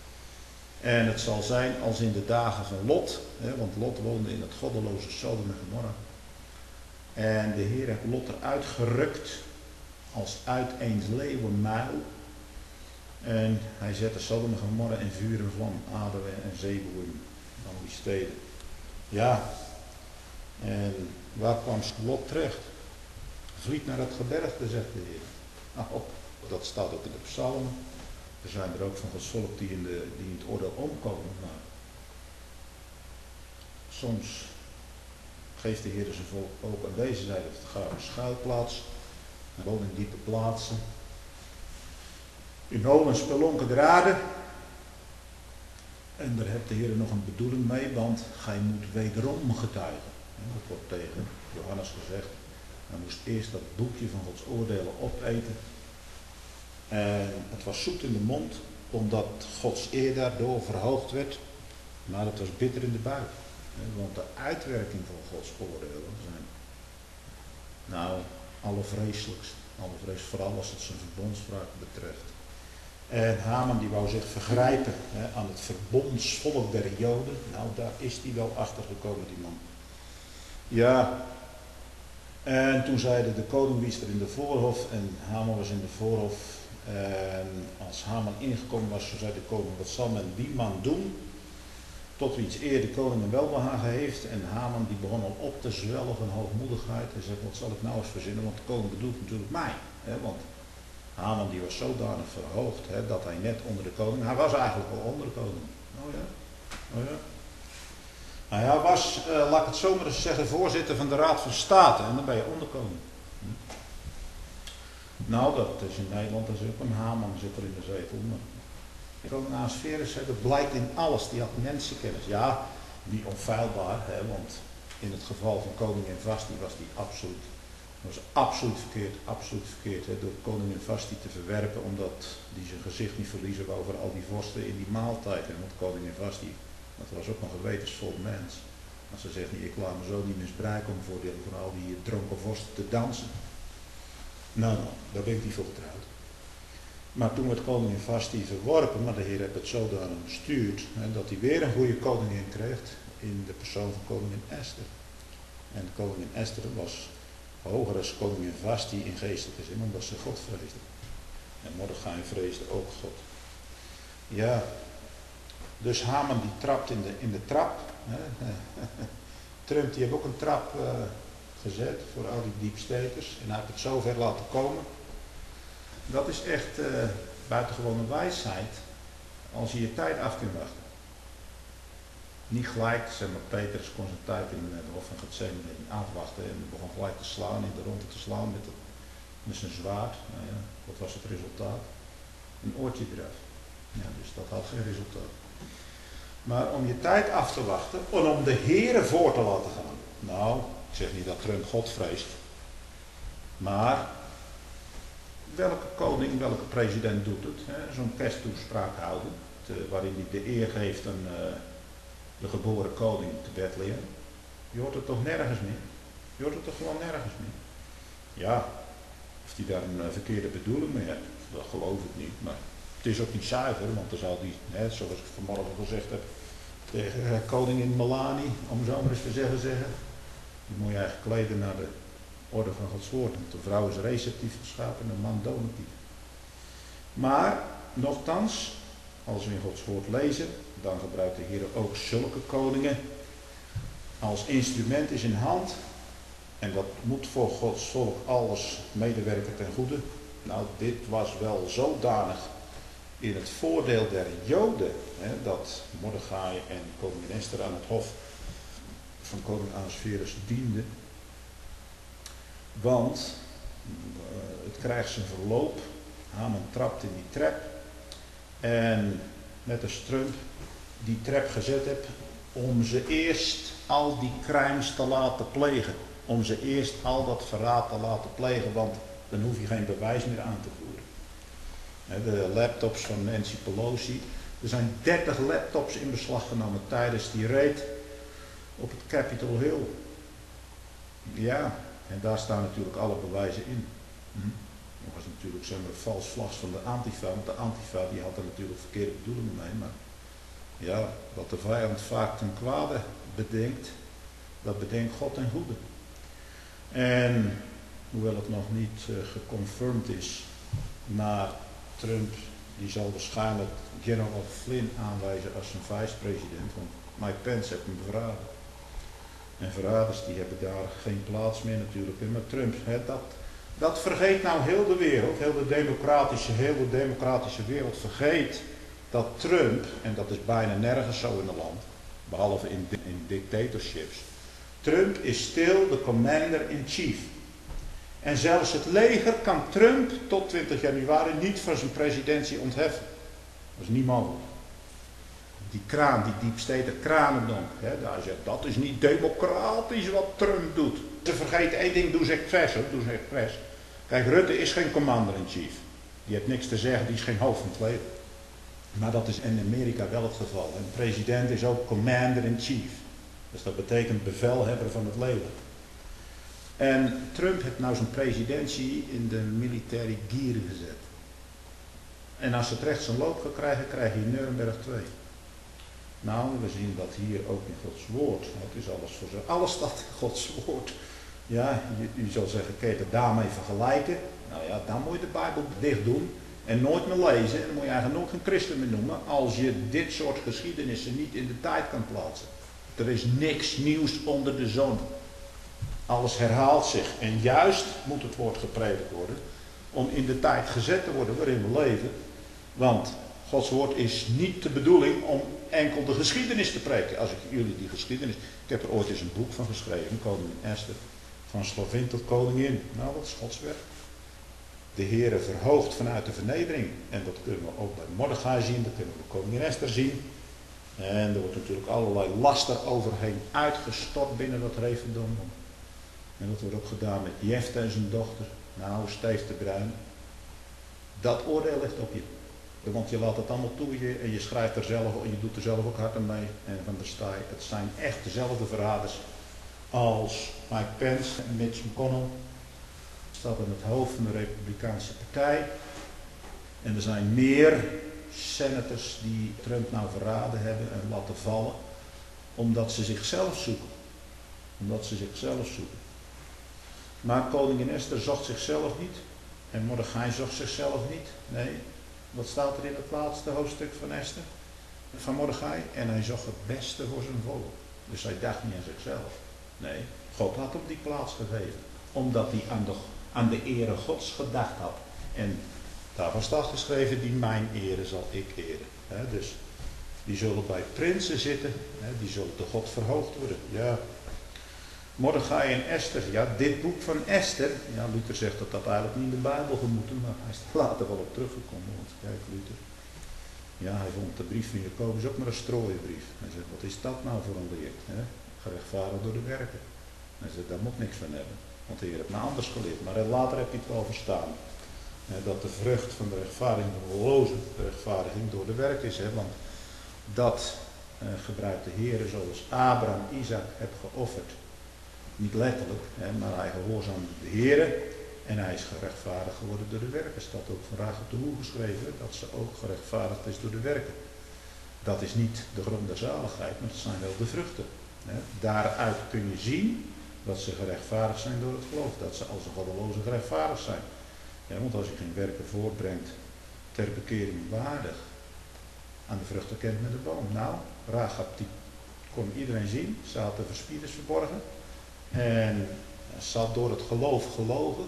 Speaker 1: En het zal zijn als in de dagen van Lot. Hè, want Lot woonde in het goddeloze Sodom en Gomorra. En de Heer heeft Lot eruit gerukt als uit eens leeuwenmuil. En hij zette Sodom en Gomorra in vuur en vlam, aarde en zeeboeien. Dan die steden. Ja. En waar kwam Lot terecht? Vliet naar het gebergte, zegt de Heer. Nou, dat staat ook in de psalmen. Er zijn er ook van Gods volk die in, de, die in het oordeel omkomen. Maar soms geeft de Heer zijn volk ook aan deze zijde of de gouden schuilplaats. Woon in diepe plaatsen. In hol en spelonken der aarde. En daar heeft de Heer nog een bedoeling mee, want gij moet wederom getuigen. Dat wordt tegen Johannes gezegd. Hij moest eerst dat boekje van Gods oordelen opeten. En het was zoet in de mond, omdat Gods eer daardoor verhoogd werd. Maar het was bitter in de buik. Want de uitwerking van Gods oordelen zijn, nou, allervreselijkst. Allervreselijkst, vooral als het zijn verbondswraak betreft. En Haman die wou zich vergrijpen hè, aan het verbondsvolk der Joden. Nou, daar is hij wel achter gekomen, die man. Ja, en toen zeiden de koning wie is er in de voorhof en Haman was in de voorhof. En als Haman ingekomen was, zo zei de koning, wat zal men die man doen? Tot wie iets eer de koning een welbehagen heeft. En Haman die begon al op te zwellen van hoogmoedigheid. Hij zegt, wat zal ik nou eens verzinnen, want de koning bedoelt natuurlijk mij. Hè, want Haman die was zodanig verhoogd hè, dat hij net onder de koning, hij was eigenlijk al onder de koning. Oh ja, oh ja. Nou ja, hij was, uh, laat ik het zo maar eens zeggen, voorzitter van de Raad van State. En dan ben je onderkoning. Hm. Nou, dat is in Nederland, dat is ook een Haman, zit er in de zetel. Maar koning Ahasverus, dat blijkt in alles. Die had mensenkennis. Ja, niet onfeilbaar, hè, want in het geval van koningin Vasti was die absoluut, was absoluut verkeerd, absoluut verkeerd. Hè, door koningin Vasti te verwerpen, omdat die zijn gezicht niet verliezen over al die vorsten in die maaltijd. En want koningin Vasti, dat was ook nog een wetensvol mens. Als ze zegt, niet, ik laat me zo niet misbruiken om voor, die, voor al die dronken vorsten te dansen. Nou, nou, daar ben ik niet voor getrouwd. Maar toen werd koningin Vasti verworpen, maar de Heer heeft het zodanig bestuurd hè, dat hij weer een goede koningin kreeg in de persoon van koningin Esther. En koningin Esther was hoger als koningin Vasti in geestelijke zin, omdat ze God vreesde. En Mordechai vreesde ook God. Ja, dus Haman die trapt in de, in de trap. Hè. Trump die heeft ook een trap uh, gezet voor al die diepstekers en hij heeft het zover laten komen. Dat is echt uh, buitengewone wijsheid als je je tijd af kunt wachten. Niet gelijk, zeg maar, Petrus kon zijn tijd in de hof van Gethsemane afwachten en begon gelijk te slaan, in de ronde te slaan met, het, met zijn zwaard. Nou ja, wat was het resultaat? Een oortje eraf. Ja, dus dat had geen resultaat. Maar om je tijd af te wachten en om de Here voor te laten gaan. Nou, ik zeg niet dat Trump God vreest. Maar welke koning, welke president doet het? Zo'n kersttoespraak houden, te, waarin hij de eer geeft aan uh, de geboren koning te Bethlehem. Je hoort het toch nergens meer? Je hoort het toch gewoon nergens meer? Ja, of hij daar een uh, verkeerde bedoeling mee heeft, dat geloof ik niet. Maar het is ook niet zuiver, want dan zal die, hè, zoals ik vanmorgen gezegd heb, tegen uh, koningin Melanie, om zo maar eens te zeggen, zeggen. Die moet je eigenlijk kleden naar de orde van Gods woord. Want de vrouw is receptief geschapen en de man donatief. Maar, nochtans, als we in Gods woord lezen, dan gebruikt de Heer ook zulke koningen als instrument is in hand. En dat moet voor Gods volk alles medewerken ten goede. Nou, dit was wel zodanig in het voordeel der Joden, hè, dat Mordechai en koningin Esther aan het hof van koning Ahasverus dienden. Want uh, het krijgt zijn verloop. Haman trapt in die trap. En net als Trump die trap gezet heeft om ze eerst al die crimes te laten plegen. Om ze eerst al dat verraad te laten plegen, want dan hoef je geen bewijs meer aan te voeren. De laptops van Nancy Pelosi. Er zijn dertig laptops in beslag genomen tijdens die raid op het Capitol Hill. Ja, en daar staan natuurlijk alle bewijzen in. Hm. Dat was natuurlijk zeg maar, een vals vlas van de Antifa, want de Antifa die had er natuurlijk verkeerde bedoelingen mee. Maar ja, wat de vijand vaak ten kwade bedenkt, dat bedenkt God ten goede. En hoewel het nog niet uh, geconfirmed is, maar Trump die zal waarschijnlijk General Flynn aanwijzen als zijn vice-president, want Mike Pence heeft hem verraden. En verraders die hebben daar geen plaats meer natuurlijk. Maar Trump, hè, dat, dat vergeet nou heel de wereld, heel de democratische, heel de democratische wereld vergeet dat Trump, en dat is bijna nergens zo in het land, behalve in, in dictatorships, Trump is stil de commander-in-chief. En zelfs het leger kan Trump tot twintig januari niet van zijn presidentie ontheffen. Dat is niet mogelijk. Die kraan, die diepstede kranendonk, hè, daar zegt, dat is niet democratisch wat Trump doet. Ze vergeten één ding, doen ze expres, hoor, doen ze expres. Kijk, Rutte is geen commander-in-chief. Die heeft niks te zeggen, die is geen hoofd van het leger. Maar dat is in Amerika wel het geval. Een president is ook commander-in-chief. Dus dat betekent bevelhebber van het leger. En Trump heeft nou zijn presidentie in de militaire gier gezet. En als het recht zijn loop gaat krijgen, krijg je Nuremberg twee. Nou, we zien dat hier ook in Gods woord. Het is alles voor zo. Alles staat in Gods woord. Ja, je, u zal zeggen, kun je het daarmee vergelijken? Nou ja, dan moet je de Bijbel dicht doen en nooit meer lezen. En dan moet je eigenlijk nooit geen christen meer noemen als je dit soort geschiedenissen niet in de tijd kan plaatsen. Er is niks nieuws onder de zon. Alles herhaalt zich. En juist moet het woord gepredikt worden om in de tijd gezet te worden waarin we leven. Want Gods woord is niet de bedoeling om enkel de geschiedenis te preken. Als ik jullie die geschiedenis... Ik heb er ooit eens een boek van geschreven, koningin Esther. Van slavin tot koningin. Nou, dat is Gods werk. De Heere verhoogt vanuit de vernedering. En dat kunnen we ook bij Mordechai zien, dat kunnen we bij koningin Esther zien. En er wordt natuurlijk allerlei laster overheen uitgestort binnen dat reefendom. En dat wordt ook gedaan met Jefte en zijn dochter. Nou, Steef de Bruin. Dat oordeel ligt op je. Want je laat het allemaal toe je, en je schrijft er zelf, en je doet er zelf ook hard aan mee. En van der Staaij, het zijn echt dezelfde verraders als Mike Pence en Mitch McConnell. Staat aan het hoofd van de Republikeinse Partij. En er zijn meer senators die Trump nou verraden hebben en laten vallen. Omdat ze zichzelf zoeken. Omdat ze zichzelf zoeken. Maar koningin Esther zocht zichzelf niet. En Mordechai zocht zichzelf niet. Nee. Wat staat er in het laatste hoofdstuk van Esther? Van Mordechai? En hij zocht het beste voor zijn volk. Dus hij dacht niet aan zichzelf. Nee, God had hem die plaats gegeven. Omdat hij aan de, aan de ere Gods gedacht had. En daarvan staat geschreven, die mijn ere zal ik eren. He, dus Die zullen bij prinsen zitten, hè, die zullen te God verhoogd worden. Ja. Mordechai en Esther, ja, dit boek van Esther, ja, Luther zegt dat dat eigenlijk niet in de Bijbel gemoeten, maar hij is er later wel op teruggekomen. Want kijk, Luther, ja, hij vond de brief van Jacobus ook maar een strooienbrief. Hij zegt, wat is dat nou voor een leer? Hè? Gerechtvaardigd door de werken. Hij zegt, daar moet niks van hebben, want de Heer heeft me anders geleerd. Maar later heb je het wel verstaan. Hè, dat de vrucht van de rechtvaardiging van de loze, de rechtvaardiging door de werk is. Hè? Want dat eh, gebruikt de Heer zoals Abraham Isaac heeft geofferd. Niet letterlijk, hè, maar hij gehoorzaamde de Heer en hij is gerechtvaardigd geworden door de werken. Er staat ook van Rachel te Hoe geschreven dat ze ook gerechtvaardigd is door de werken. Dat is niet de grond der zaligheid, maar dat zijn wel de vruchten. Hè. Daaruit kun je zien dat ze gerechtvaardigd zijn door het geloof. Dat ze als een goddeloze gerechtvaardigd zijn. Ja, want als je geen werken voortbrengt ter bekering waardig, aan de vruchten kent men de boom. Nou, Rahab die kon iedereen zien, ze had de verspieders verborgen. En ze had door het geloof gelogen.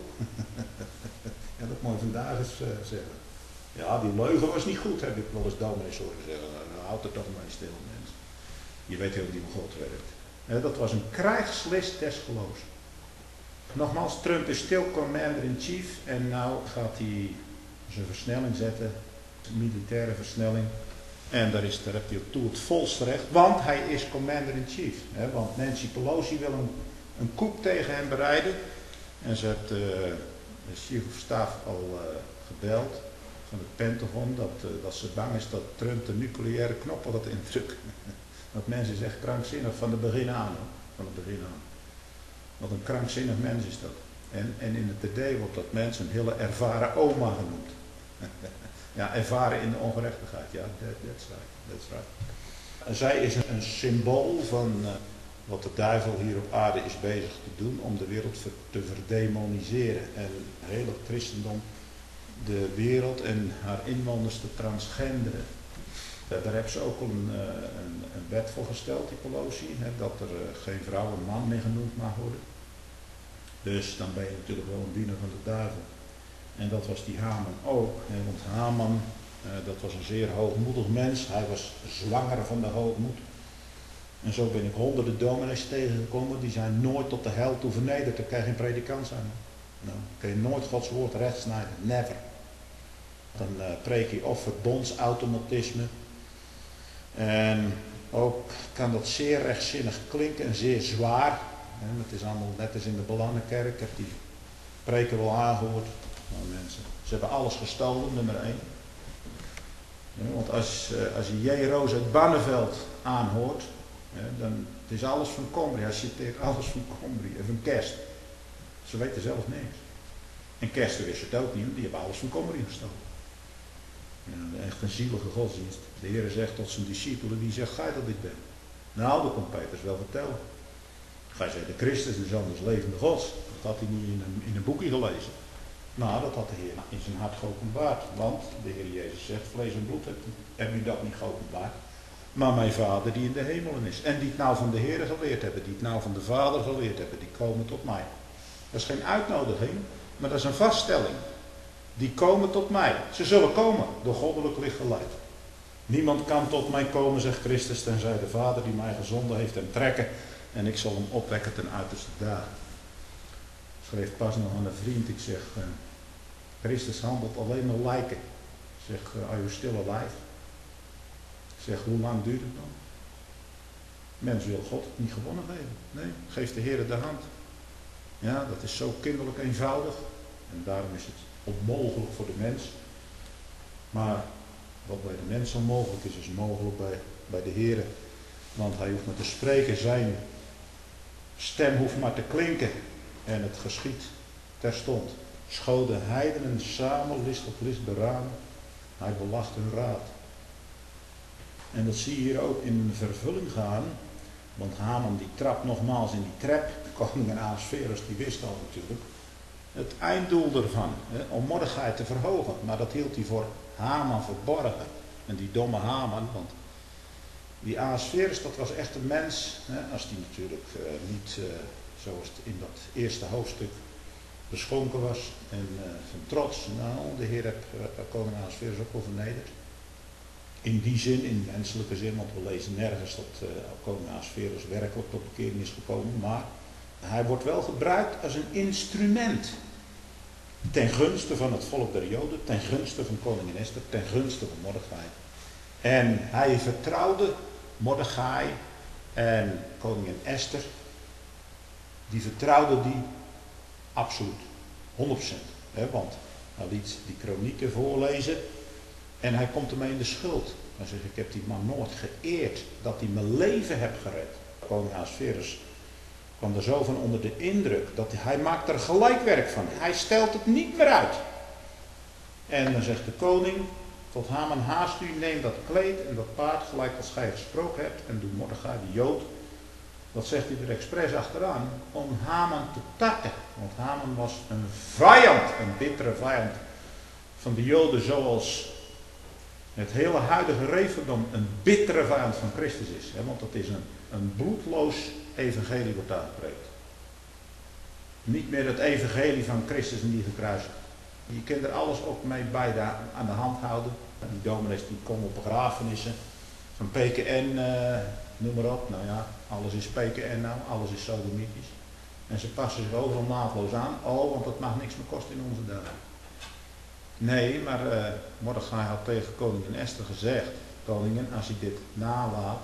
Speaker 1: Ja, dat moet je vandaag eens uh, zeggen. Ja, die leugen was niet goed, heb ik wel eens dominees horen zeggen. Nou, houd er toch maar stil, mensen. Je weet heel niet hoe God werkt. Ja, dat was een krijgslist des geloofs. Nogmaals, Trump is still commander-in-chief en nou gaat hij zijn versnelling zetten. Een militaire versnelling. En daar, is, daar heb hij toe het volste recht, want hij is commander-in-chief. Want Nancy Pelosi wil een, een coup tegen hem bereiden. En ze heeft uh, de chief of staff al uh, gebeld van het Pentagon dat, uh, dat ze bang is dat Trump de nucleaire knop had indrukt. Dat mens is echt krankzinnig van het begin aan. Hoor. Van het begin aan. Wat een krankzinnig mens is dat. En, en in het T D wordt dat mens een hele ervaren oma genoemd. Ja, ervaren in de ongerechtigheid. Ja, that, that's right. That's right. En zij is een, een symbool van uh, wat de duivel hier op aarde is bezig te doen om de wereld ver, te verdemoniseren. En heel het christendom de wereld en haar inwoners te transgenderen. Uh, daar heeft ze ook al een, uh, een, een wet voor gesteld, die Pelosi, hè, dat er uh, geen vrouw en man meer genoemd mag worden. Dus dan ben je natuurlijk wel een diener van de duivel. En dat was die Haman ook. Hè, want Haman, uh, dat was een zeer hoogmoedig mens. Hij was zwanger van de hoogmoed. En zo ben ik honderden dominees tegengekomen. Die zijn nooit tot de hel toe vernederd. Dat kan je geen predikant zijn. Nou, kun je nooit Gods woord recht snijden. Never. Dan uh, preek je of verbondsautomatisme. En ook kan dat zeer rechtzinnig klinken en zeer zwaar. En het is allemaal net als in de Belannenkerk. Ik heb die preken wel aangehoord. Nou mensen, ze hebben alles gestolen, nummer één. Ja, want als, als je J. Roos uit Barneveld aanhoort, ja, dan het is alles van Combri. Hij citeert alles van Combri en van Kerst. Ze weten zelf niks. En Kersten wist het ook niet, want die hebben alles van Combri gestolen. Ja, echt een zielige godsdienst. De Heer zegt tot zijn discipelen, wie zegt gij dat ik ben? Nou, dat kon Petrus wel vertellen. Gij zei de Christus, de Zoon des levende Gods. Dat had hij niet in een, in een boekje gelezen. Nou, dat had de Heer in zijn hart geopenbaard. Want de Heer Jezus zegt, vlees en bloed heb, heb u dat niet geopenbaard. Maar mijn Vader die in de hemelen is. En die het nou van de Heer geleerd hebben, die het nou van de Vader geleerd hebben, die komen tot mij. Dat is geen uitnodiging, maar dat is een vaststelling. Die komen tot mij. Ze zullen komen, door goddelijk licht geleid. Niemand kan tot mij komen, zegt Christus, tenzij de Vader die mij gezonden heeft hem trekken. En ik zal hem opwekken ten uiterste dagen. Ik schreef pas nog aan een vriend, ik zeg, uh, Christus handelt alleen maar lijken. Ik zeg, uh, are you still alive? Ik zeg, hoe lang duurt het dan? Mens wil God het niet gewonnen geven. Nee, geef de Heer de hand. Ja, dat is zo kinderlijk eenvoudig. En daarom is het onmogelijk voor de mens. Maar wat bij de mens onmogelijk is, is mogelijk bij, bij de Heer. Want hij hoeft maar te spreken, zijn stem hoeft maar te klinken. En het geschiet terstond. Schoden heidenen samen, list op list beramen. Hij belacht hun raad. En dat zie je hier ook in vervulling gaan. Want Haman die trapt nogmaals in die trap. De koning Ahasverus die wist al natuurlijk. Het einddoel ervan. Hè, om Mordechai te verhogen. Maar dat hield hij voor Haman verborgen. En die domme Haman. Want die Ahasverus dat was echt een mens. Hè, als die natuurlijk uh, niet uh, zoals het in dat eerste hoofdstuk beschonken was. En uh, van trots. Nou, de Heer heeft uh, koning Ahasverus ook wel vernederd. In die zin, in menselijke zin, want we lezen nergens dat uh, koning Ahasverus werkelijk tot bekering is gekomen, maar hij wordt wel gebruikt als een instrument. Ten gunste van het volk der Joden, ten gunste van koningin Esther, ten gunste van Mordechai. En hij vertrouwde Mordechai en koningin Esther, die vertrouwde die absoluut, honderd procent. Hè, want hij liet die kronieken voorlezen en hij komt ermee in de schuld. Hij zegt, ik heb die man nooit geëerd dat hij mijn leven heeft gered. Koning Ahasverus kwam er zo van onder de indruk dat hij maakt er gelijk werk van. Hij stelt het niet meer uit. En dan zegt de koning tot Haman, haast u, neem dat kleed en dat paard gelijk als gij gesproken hebt en doe Mordechai de Jood. Dat zegt hij er expres achteraan om Haman te tarten. Want Haman was een vijand, een bittere vijand van de Joden, zoals het hele huidige Reformdom een bittere vijand van Christus is. Hè? Want dat is een, een bloedloos evangelie wordt daar gepreekt. Niet meer het evangelie van Christus en die gekruisigd. Je kunt er alles ook mee bij de, aan de hand houden. Die dominees die komen op begrafenissen van P K N, uh, noem maar op. Nou ja, alles is P K N nou, alles is sodomitisch. En ze passen zich overal naadloos aan. Oh, want dat mag niks meer kosten in onze dagen. Nee, maar uh, Mordechai had tegen koningin Esther gezegd, koningin, als ik dit nalaat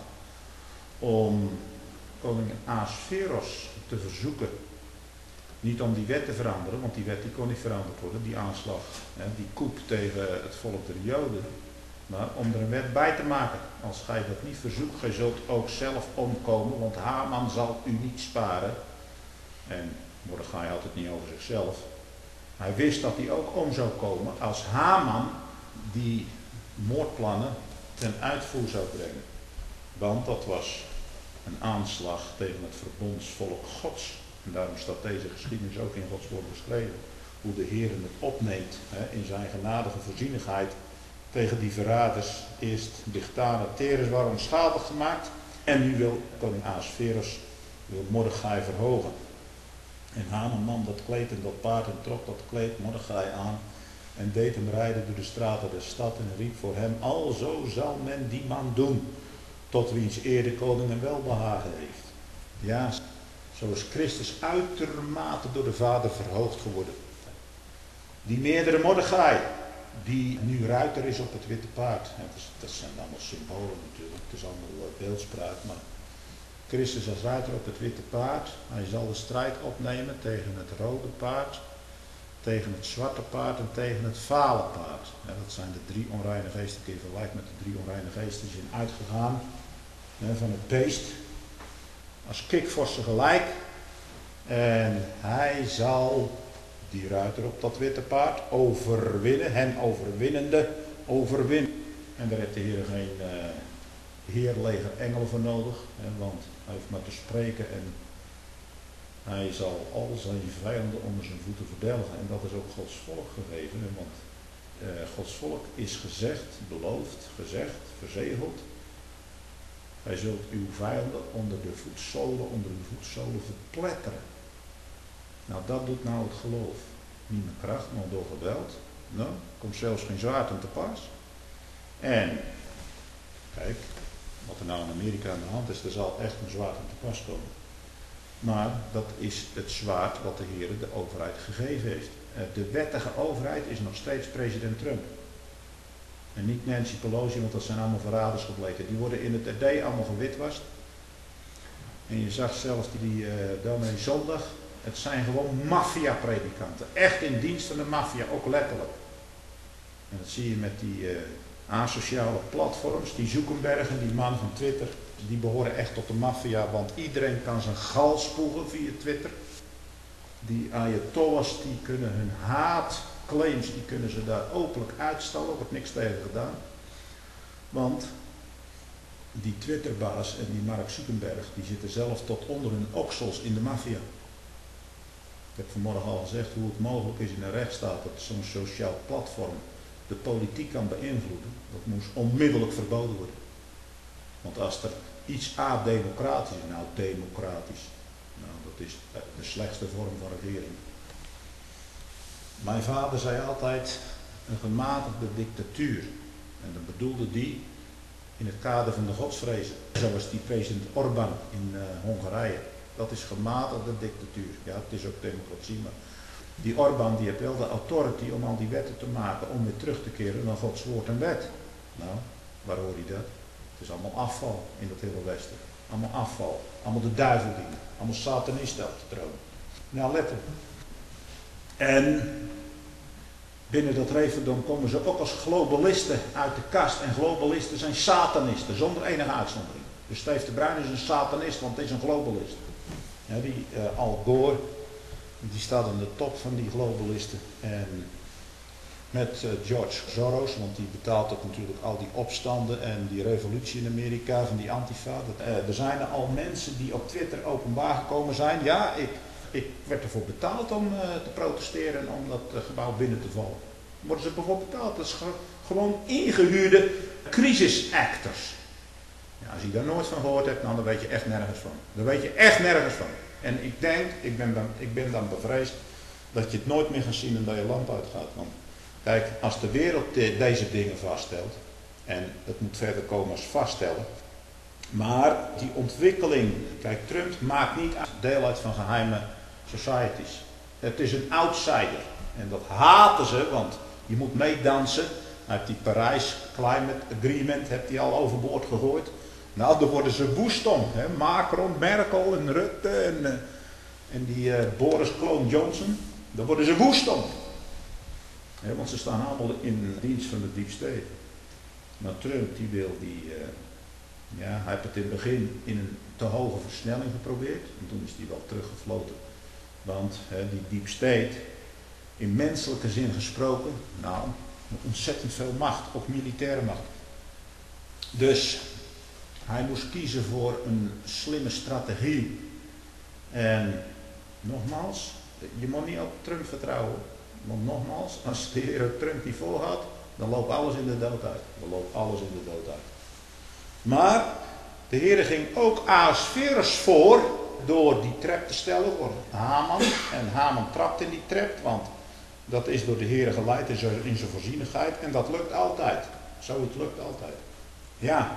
Speaker 1: om koningin Ahasverus te verzoeken, niet om die wet te veranderen, want die wet die kon niet veranderd worden, die aanslag, hè, die coup tegen het volk der Joden, maar om er een wet bij te maken. Als gij dat niet verzoekt, gij zult ook zelf omkomen, want Haman zal u niet sparen. En Mordechai had het niet over zichzelf. Hij wist dat hij ook om zou komen als Haman die moordplannen ten uitvoer zou brengen. Want dat was een aanslag tegen het verbondsvolk Gods. En daarom staat deze geschiedenis ook in Gods woord beschreven. Hoe de Heer het opneemt hè, in zijn genadige voorzienigheid tegen die verraders. Eerst Bigthana, Teres waren onschadelijk gemaakt. En nu wil koning Ahasverus wil Mordechai verhogen. En Haman nam dat kleed en dat paard en trok dat kleed Mordechai aan. En deed hem rijden door de straten der stad en riep voor hem, alzo zal men die man doen, tot wiens eer de koning een welbehagen heeft. Ja, zo is Christus uitermate door de Vader verhoogd geworden. Die meerdere Mordechai, die nu ruiter is op het witte paard. Dat, is, dat zijn allemaal symbolen natuurlijk, het is allemaal beeldspraak, maar Christus als ruiter op het witte paard, hij zal de strijd opnemen tegen het rode paard, tegen het zwarte paard en tegen het vale paard. Ja, dat zijn de drie onreine geesten, kun je vergelijken met de drie onreine geesten, die zijn uitgegaan hè, van het beest, als kikvorsten gelijk. En hij zal die ruiter op dat witte paard overwinnen, hen overwinnende overwinnen. En daar heeft de Heer geen uh, heerleger engelen voor nodig, hè, want hij hoeft maar te spreken en hij zal al zijn vijanden onder zijn voeten verdelgen. En dat is ook Gods volk gegeven, hè, want uh, Gods volk is gezegd, beloofd, gezegd, verzegeld. Hij zult uw vijanden onder de voetzolen, onder uw voetzolen verpletteren. Nou, dat doet nou het geloof. Niet met kracht, maar door geweld. Nou, komt zelfs geen zwaard aan te pas. En, kijk, wat er nou in Amerika aan de hand is, er zal echt een zwaard aan te pas komen. Maar dat is het zwaard wat de Heer de overheid gegeven heeft. De wettige overheid is nog steeds president Trump. En niet Nancy Pelosi, want dat zijn allemaal verraders gebleken. Die worden in het R D allemaal gewitwast. En je zag zelfs die uh, dominee zondag. Het zijn gewoon maffia-predikanten. Echt in dienst van de maffia, ook letterlijk. En dat zie je met die uh, asociale platforms. Die Zuckerberg en die man van Twitter. Die behoren echt tot de maffia. Want iedereen kan zijn gal spoegen via Twitter. Die ayatollahs die kunnen hun haatclaims, die kunnen ze daar openlijk uitstallen. Er wordt niks tegen gedaan. Want die Twitterbaas en die Mark Zuckerberg, die zitten zelf tot onder hun oksels in de maffia. Ik heb vanmorgen al gezegd hoe het mogelijk is in een rechtsstaat dat zo'n sociaal platform de politiek kan beïnvloeden. Dat moest onmiddellijk verboden worden. Want als er iets a-democratisch is, nou democratisch, nou dat is de slechtste vorm van regering. Mijn vader zei altijd een gematigde dictatuur. En dan bedoelde die in het kader van de godsvrezen. Zoals die president Orbán in uh, Hongarije. Dat is gematigde dictatuur. Ja, het is ook democratie, maar die Orbán die heeft wel de authority om al die wetten te maken, om weer terug te keren naar Gods woord en wet. Nou, waar hoor je dat? Het is allemaal afval in dat hele Westen. Allemaal afval. Allemaal de duivel dienen. Allemaal satanisten op de troon. Nou, let op. En binnen dat referendum komen ze ook als globalisten uit de kast. En globalisten zijn satanisten, zonder enige uitzondering. Dus Steve de Bruin is een satanist, want hij is een globalist. Ja, die uh, Al Gore, die staat aan de top van die globalisten. En met uh, George Soros, want die betaalt ook natuurlijk al die opstanden en die revolutie in Amerika van die Antifa. Dat, uh, er zijn er al mensen die op Twitter openbaar gekomen zijn. Ja, ik, ik werd ervoor betaald om uh, te protesteren en om dat uh, gebouw binnen te vallen. Worden ze ervoor betaald? Dat is ge gewoon ingehuurde crisisactors. Ja, als je daar nooit van gehoord hebt, nou, dan weet je echt nergens van. Dan weet je echt nergens van. En ik denk, ik ben dan, ik ben dan bevreesd dat je het nooit meer gaat zien en dat je lamp uitgaat. Want kijk, als de wereld de, deze dingen vaststelt, en het moet verder komen als vaststellen, maar die ontwikkeling, kijk, Trump maakt niet deel uit van geheime societies. Het is een outsider. En dat haten ze, want je moet meedansen. Hij heeft die Parijs Climate Agreement, heeft hij al overboord gegooid. Nou, daar worden ze woest om. Hè? Macron, Merkel en Rutte en, uh, en die uh, Boris Kloon Johnson. Daar worden ze woest om. Ja, want ze staan allemaal in dienst van de deep state. Maar Trump die wil die, uh, ja, hij heeft het in het begin in een te hoge versnelling geprobeerd. En toen is hij wel teruggefloten. Want hè, die deep state, in menselijke zin gesproken, nou, ontzettend veel macht, ook militaire macht. Dus hij moest kiezen voor een slimme strategie. En nogmaals, je moet niet op Trump vertrouwen. Want nogmaals, als de heer Trump die volhoudt, dan loopt alles in de dood uit. Dan loopt alles in de dood uit. Maar de Heer ging ook Ahasverus voor door die trap te stellen voor Haman. En Haman trapt in die trap, want dat is door de Heer geleid in zijn voorzienigheid. En dat lukt altijd. Zo, het lukt altijd. Ja,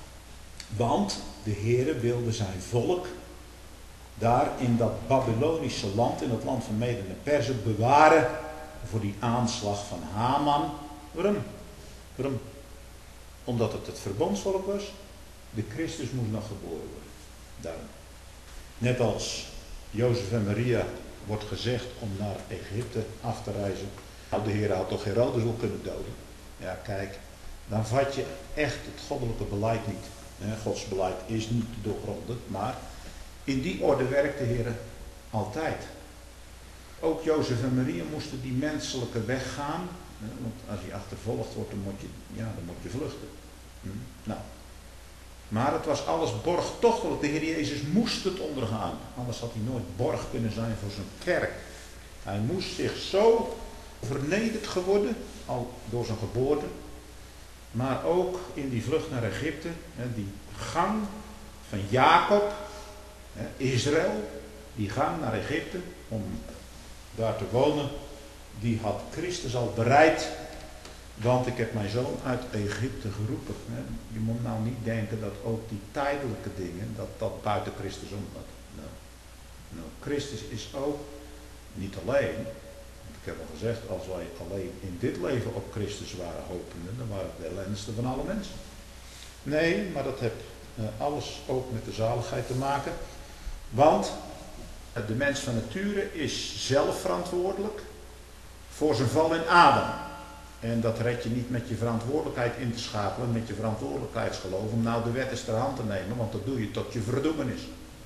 Speaker 1: want de Heer wilde zijn volk daar in dat Babylonische land, in het land van Mede en Perzen, bewaren voor die aanslag van Haman. Waarom? Waarom? Omdat het het verbondsvolk was. De Christus moest nog geboren worden. Daarom. Net als Jozef en Maria wordt gezegd om naar Egypte af te reizen. Nou, de Heer had toch Herodes wel kunnen doden. Ja, kijk, dan vat je echt het goddelijke beleid niet. Gods beleid is niet te doorgronden, maar in die orde werkt de Heer altijd. Ook Jozef en Maria moesten die menselijke weg gaan. Want als je achtervolgd wordt, dan moet je, ja, dan moet je vluchten. Hm? Nou. Maar het was alles borgtochtelijk. De Heer Jezus moest het ondergaan. Anders had hij nooit borg kunnen zijn voor zijn kerk. Hij moest zich zo vernederd geworden, al door zijn geboorte. Maar ook in die vlucht naar Egypte, die gang van Jacob, Israël, die gang naar Egypte om daar te wonen, die had Christus al bereid. Want ik heb mijn zoon uit Egypte geroepen. Je moet nou niet denken dat ook die tijdelijke dingen, dat dat buiten Christus omgaat. Nou, nou, Christus is ook niet alleen. Ik heb al gezegd, als wij alleen in dit leven op Christus waren hopende, dan waren we de ellendigste van alle mensen. Nee, maar dat heeft uh, alles ook met de zaligheid te maken. Want uh, de mens van nature is zelf verantwoordelijk voor zijn val in Adam. En dat red je niet met je verantwoordelijkheid in te schakelen, met je verantwoordelijkheidsgeloof, om nou de wet eens ter hand te nemen, want dat doe je tot je verdoemenis.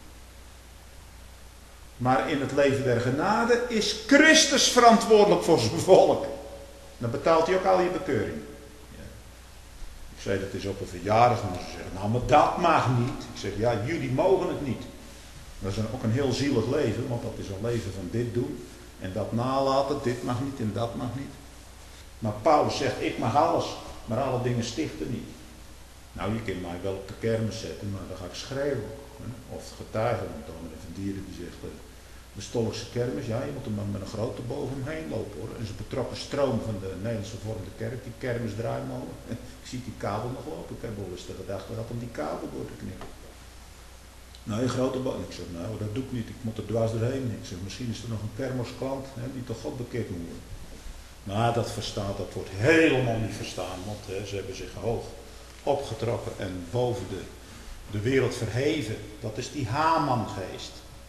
Speaker 1: Maar in het leven der genade is Christus verantwoordelijk voor zijn volk. Dan betaalt hij ook al je bekeuring. Ja. Ik zei dat is op een verjaardag en ze zeggen, nou maar dat mag niet. Ik zeg, ja, jullie mogen het niet. Dat is ook een heel zielig leven, want dat is een leven van dit doen en dat nalaten, dit mag niet en dat mag niet. Maar Paulus zegt, ik mag alles, maar alle dingen stichten niet. Nou, je kunt mij wel op de kermis zetten, maar dan ga ik schreeuwen. Of getuigen, want dan een van Dieren die zegt, De Stolkse kermis, ja, je moet er maar met een grote boven omheen lopen hoor. En ze betrokken stroom van de Nederlandse vormde kerk, die kermisdraaimolen. Ik zie die kabel nog lopen, ik heb wel eens de gedachte gehad om die kabel door te knippen. Nou, een grote boom. Ik zeg, nou, dat doe ik niet, ik moet er dwars doorheen. Ik zeg, misschien is er nog een kermisklant hè, die toch God bekeerd moet worden. Maar dat verstaat, dat wordt helemaal niet verstaan, want hè, ze hebben zich hoog opgetrokken en boven de, de wereld verheven. Dat is die Hamangeest.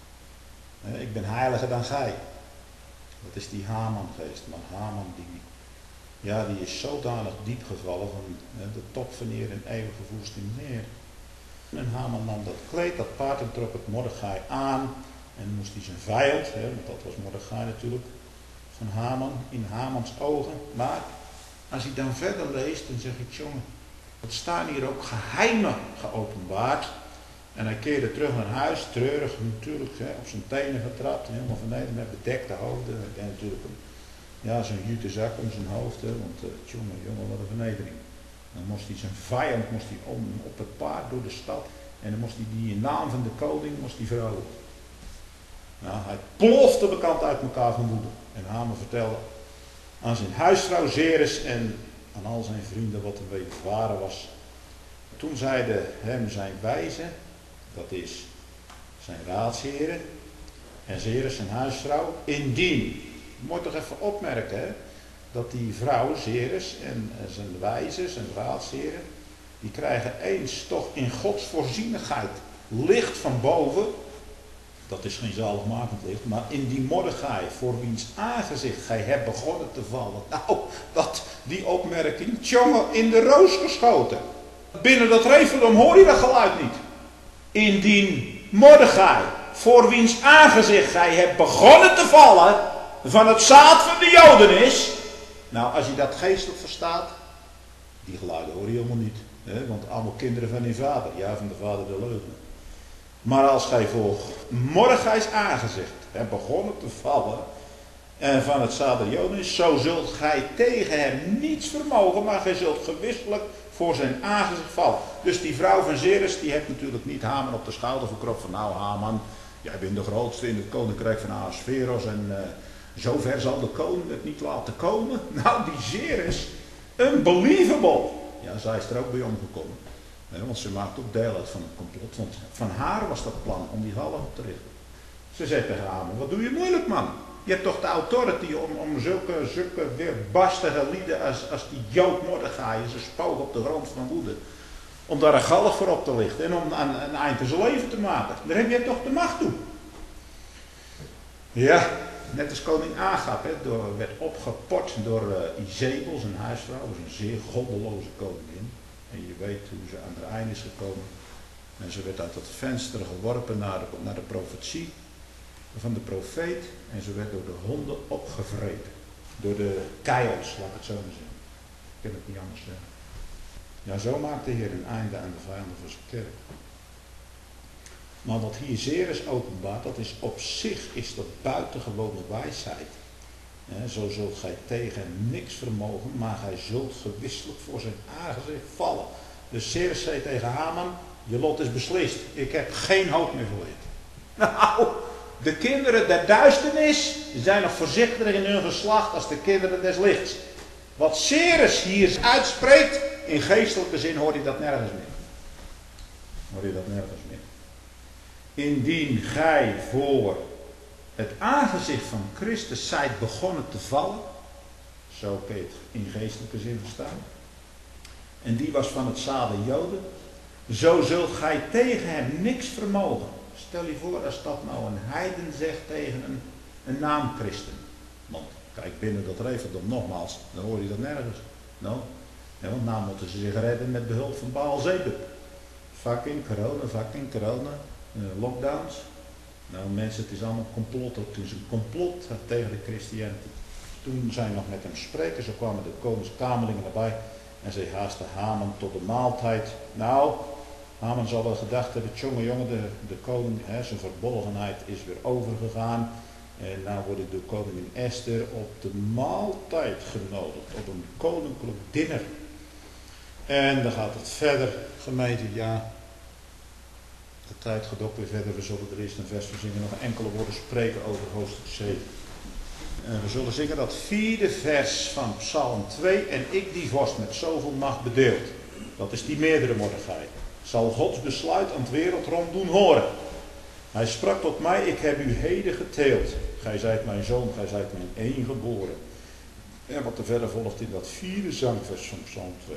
Speaker 1: Ik ben heiliger dan gij. Dat is die Hamangeest. Maar Haman die, ja, die is zodanig diep gevallen van hè, de top van neer en eeuwige voesting neer. En Haman nam dat kleed, dat paard en trok het Mordechai aan. En moest hij zijn vijand, hè, want dat was Mordechai natuurlijk, van Haman, in Hamans ogen. Maar als hij dan verder leest, dan zeg ik, jongen, wat staan hier ook geheimen geopenbaard. En hij keerde terug naar huis, treurig natuurlijk, hè, op zijn tenen getrapt, helemaal vernederd met bedekte hoofden. Hij had natuurlijk een, ja, zo'n jute zak om zijn hoofd, hè, want uh, jongen, jongen, wat een vernedering. Dan moest hij zijn vijand moest hij om op het paard door de stad en dan moest hij die in naam van de koning moest hij veroveren. Nou, hij plofte bekant uit elkaar van woede. En Haman vertelde aan zijn huisvrouw Zeres en aan al zijn vrienden wat er wedervaren was. Toen zeiden hem zijn wijzen, dat is zijn raadsheren en Zeres zijn huisvrouw, indien, je moet toch even opmerken hè, dat die vrouw Zeres en zijn wijzen, zijn raadsheren, die krijgen eens toch in Gods voorzienigheid licht van boven. Dat is geen zaligmakend licht, maar in die Mordechai, voor wiens aangezicht gij hebt begonnen te vallen. Nou, dat, die opmerking, tjonge, in de roos geschoten. Binnen dat referendum hoor je dat geluid niet. Indien Mordechai, voor wiens aangezicht gij hebt begonnen te vallen, van het zaad van de Joden is. Nou, als je dat geestelijk verstaat, die geluiden hoor je helemaal niet. Hè? Want allemaal kinderen van die vader, ja, van de vader de leugen. Maar als gij voor Mordechai's aangezicht hebt begonnen te vallen en van het zaad der Joden is, zo zult gij tegen hem niets vermogen, maar gij zult gewisselijk voor zijn aangezicht vallen. Dus die vrouw van Zeres, die heeft natuurlijk niet Haman op de schouder gekropt van nou Haman, jij bent de grootste in het koninkrijk van Ahasveros en uh, zover zal de koning het niet laten komen. Nou die Zeres, unbelievable. Ja, zij is er ook bij omgekomen. Nee, want ze maakt ook deel uit van het complot. Want van haar was dat plan om die hallen op te richten. Ze zei tegen Haman, wat doe je moeilijk man? Je hebt toch de authority om, om zulke, zulke weerbarstige lieden als, als die Jood Mordechai, ze spoog op de grond van woede. Om daar een galg voor op te lichten en om een, een eind aan zijn leven te maken. Daar heb je toch de macht toe. Ja, net als koning Agab, hè, door, werd opgeport door uh, Izebel, zijn huisvrouw, was een zeer goddeloze koningin. En je weet hoe ze aan haar einde is gekomen. En ze werd uit dat venster geworpen naar de, naar de profetie van de profeet. En ze werd door de honden opgevreten. Door de keiels, laat ik het zo maar zeggen. Ik kan het niet anders zeggen. Ja, zo maakt de Heer een einde aan de vijanden van zijn kerk. Maar wat hier zeer is openbaar, dat is op zich is dat buitengewone wijsheid. He, zo zult gij tegen hem niks vermogen, maar gij zult gewisselijk voor zijn aangezicht vallen. Dus Zeres zei tegen Haman, je lot is beslist. Ik heb geen hoop meer voor je. Nou, de kinderen der duisternis zijn nog voorzichtiger in hun geslacht als de kinderen des lichts. Wat Zeres hier uitspreekt, in geestelijke zin hoor je dat nergens meer. Hoor je dat nergens meer. Indien gij voor het aangezicht van Christus zijt begonnen te vallen, zo kun je het in geestelijke zin verstaan, en die was van het zaad der Joden, zo zult gij tegen hem niks vermogen. Stel je voor als dat nou een heiden zegt tegen een, een naamchristen. Want kijk, binnen dat regeldom nogmaals, dan hoor je dat nergens. Nou, ja, want nou moeten ze zich redden met behulp van Baal Zebub. Fucking corona, fucking corona, uh, lockdowns. Nou mensen, het is allemaal complot, het is een complot tegen de christianen. Toen zijn nog met hem spreken, zo kwamen de koningskamerlingen erbij en ze haasten Haman tot de maaltijd. Nou, Haman zal wel gedacht hebben, jongen jongen, de, de koning, hè, zijn verbolgenheid is weer overgegaan. En nou word ik door koningin Esther op de maaltijd genodigd, op een koninklijk diner. En dan gaat het verder, gemeente, ja. De tijd gaat ook weer verder. We zullen er eerst een vers van zingen, nog enkele woorden spreken over hoofdstuk zeven. En we zullen zingen dat vierde vers van Psalm twee. En ik die vorst met zoveel macht bedeeld. Dat is die meerdere Mordechai. Zal Gods besluit aan het wereldrond doen horen. Hij sprak tot mij, ik heb u heden geteeld. Gij zijt mijn zoon, gij zijt mijn eengeboren. En wat er verder volgt in dat vierde zangvers van Psalm twee.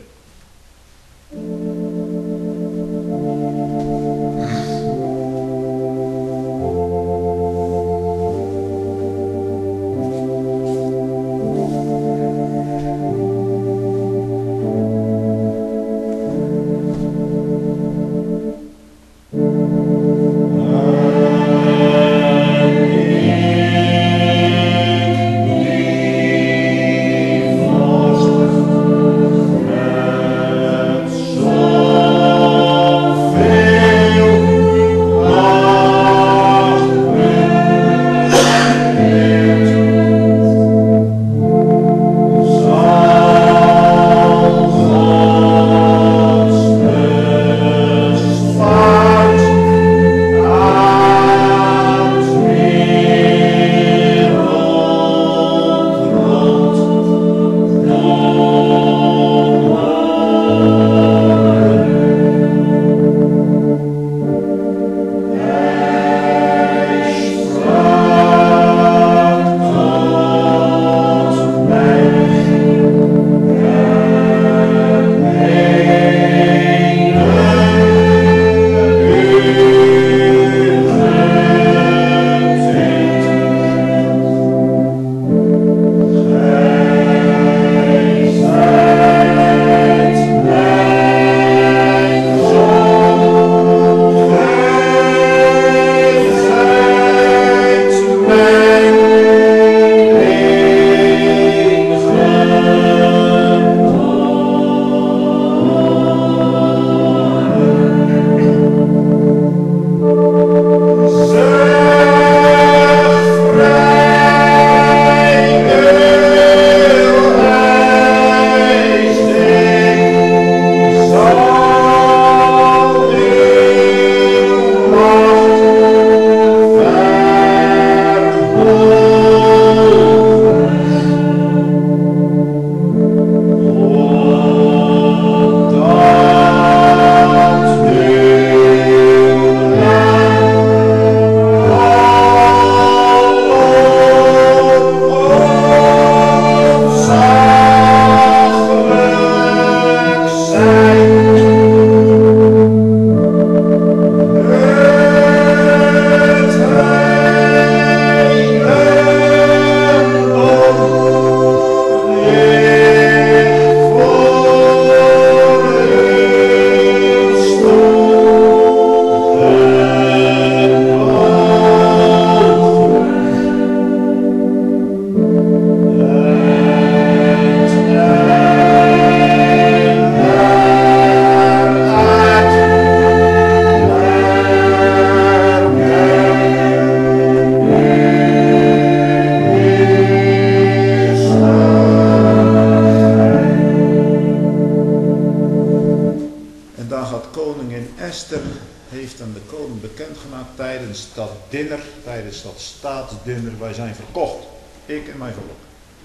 Speaker 1: tijdens dat dinner, tijdens dat staatsdinner, wij zijn verkocht, ik en mijn volk.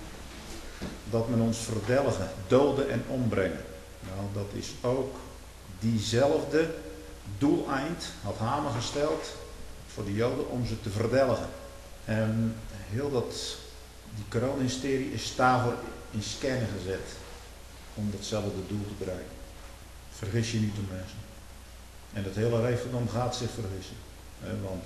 Speaker 1: Dat men ons verdelgen, doden en ombrengen. Nou, dat is ook diezelfde doeleind, had Haman gesteld voor de Joden om ze te verdelgen. En heel dat, die coronahysterie is daarvoor in scannen gezet om datzelfde doel te bereiken. Vergis je niet, de mensen. En het hele referendum gaat zich vergissen. Want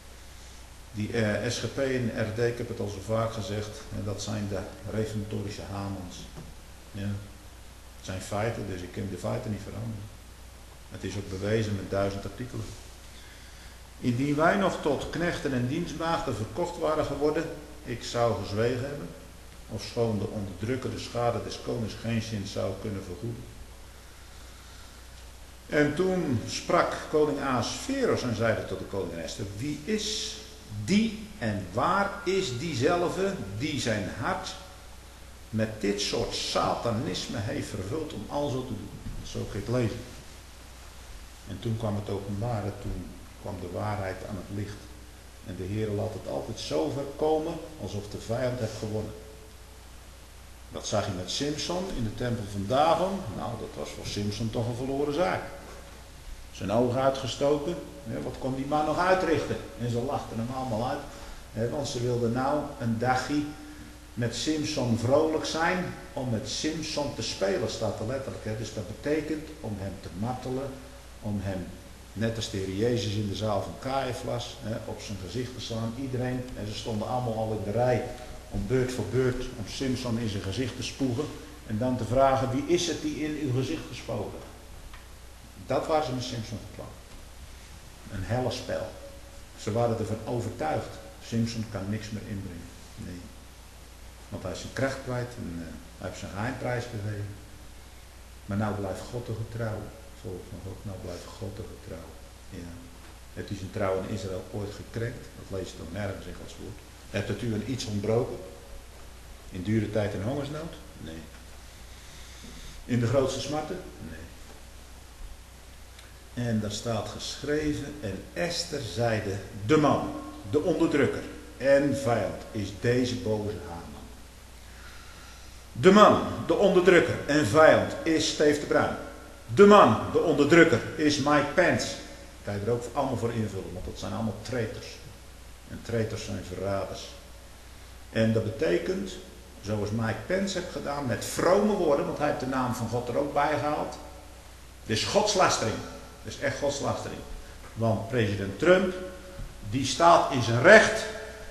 Speaker 1: die eh, S G P en R D, ik heb het al zo vaak gezegd, en dat zijn de reformatorische Hamans. Ja. Het zijn feiten, dus ik kan de feiten niet veranderen. Het is ook bewezen met duizend artikelen. Indien wij nog tot knechten en dienstmaagden verkocht waren geworden, ik zou gezwegen hebben, ofschoon de onderdrukker de schade des konings geen zin zou kunnen vergoeden. En toen sprak koning Ahasveros en zeide tot de koningin Esther, wie is die en waar is diezelfde die zijn hart met dit soort satanisme heeft vervuld om al zo te doen. Zo kun je het lezen. En toen kwam het openbare, toen kwam de waarheid aan het licht. En de Heer laat het altijd zo ver komen alsof de vijand heeft gewonnen. Dat zag je met Simson in de tempel van Dagon. Nou, dat was voor Simson toch een verloren zaak. Zijn ogen uitgestoken. Hè, wat kon die man nog uitrichten? En ze lachten hem allemaal uit. Hè, want ze wilden nou een dagje met Simson vrolijk zijn. Om met Simson te spelen, staat er letterlijk. Hè. Dus dat betekent om hem te martelen. Om hem, net als de Heer Jezus in de zaal van Caiaphas, hè, op zijn gezicht te slaan. Iedereen, en ze stonden allemaal al in de rij. Om beurt voor beurt, om Simson in zijn gezicht te spoegen. En dan te vragen, wie is het die in uw gezicht gespogen? Dat waren ze met Simson van plan. Een helle spel. Ze waren ervan overtuigd. Simson kan niks meer inbrengen. Nee. Want hij is zijn kracht kwijt en uh, hij heeft zijn geheimprijs gegeven. Maar nou blijft God de getrouw. Volgens van God, nou blijft God de getrouw. Ja. Heeft u zijn trouw in Israël ooit gekrenkt? Dat leest toch nergens in Gods woord. Hebt het u een iets ontbroken? In dure tijd en hongersnood? Nee. In de grootste smarten? Nee. En daar staat geschreven, en Esther zeide, de man, de onderdrukker en vijand is deze boze Haman. De man, de onderdrukker en vijand is Steve de Bruin. De man, de onderdrukker is Mike Pence. Kan je er ook allemaal voor invullen, want dat zijn allemaal traitors. En traitors zijn verraders. En dat betekent, zoals Mike Pence heeft gedaan, met vrome woorden, want hij heeft de naam van God er ook bij gehaald. Dit is godslastering. Dat is echt godslastering. Want president Trump, die staat in zijn recht.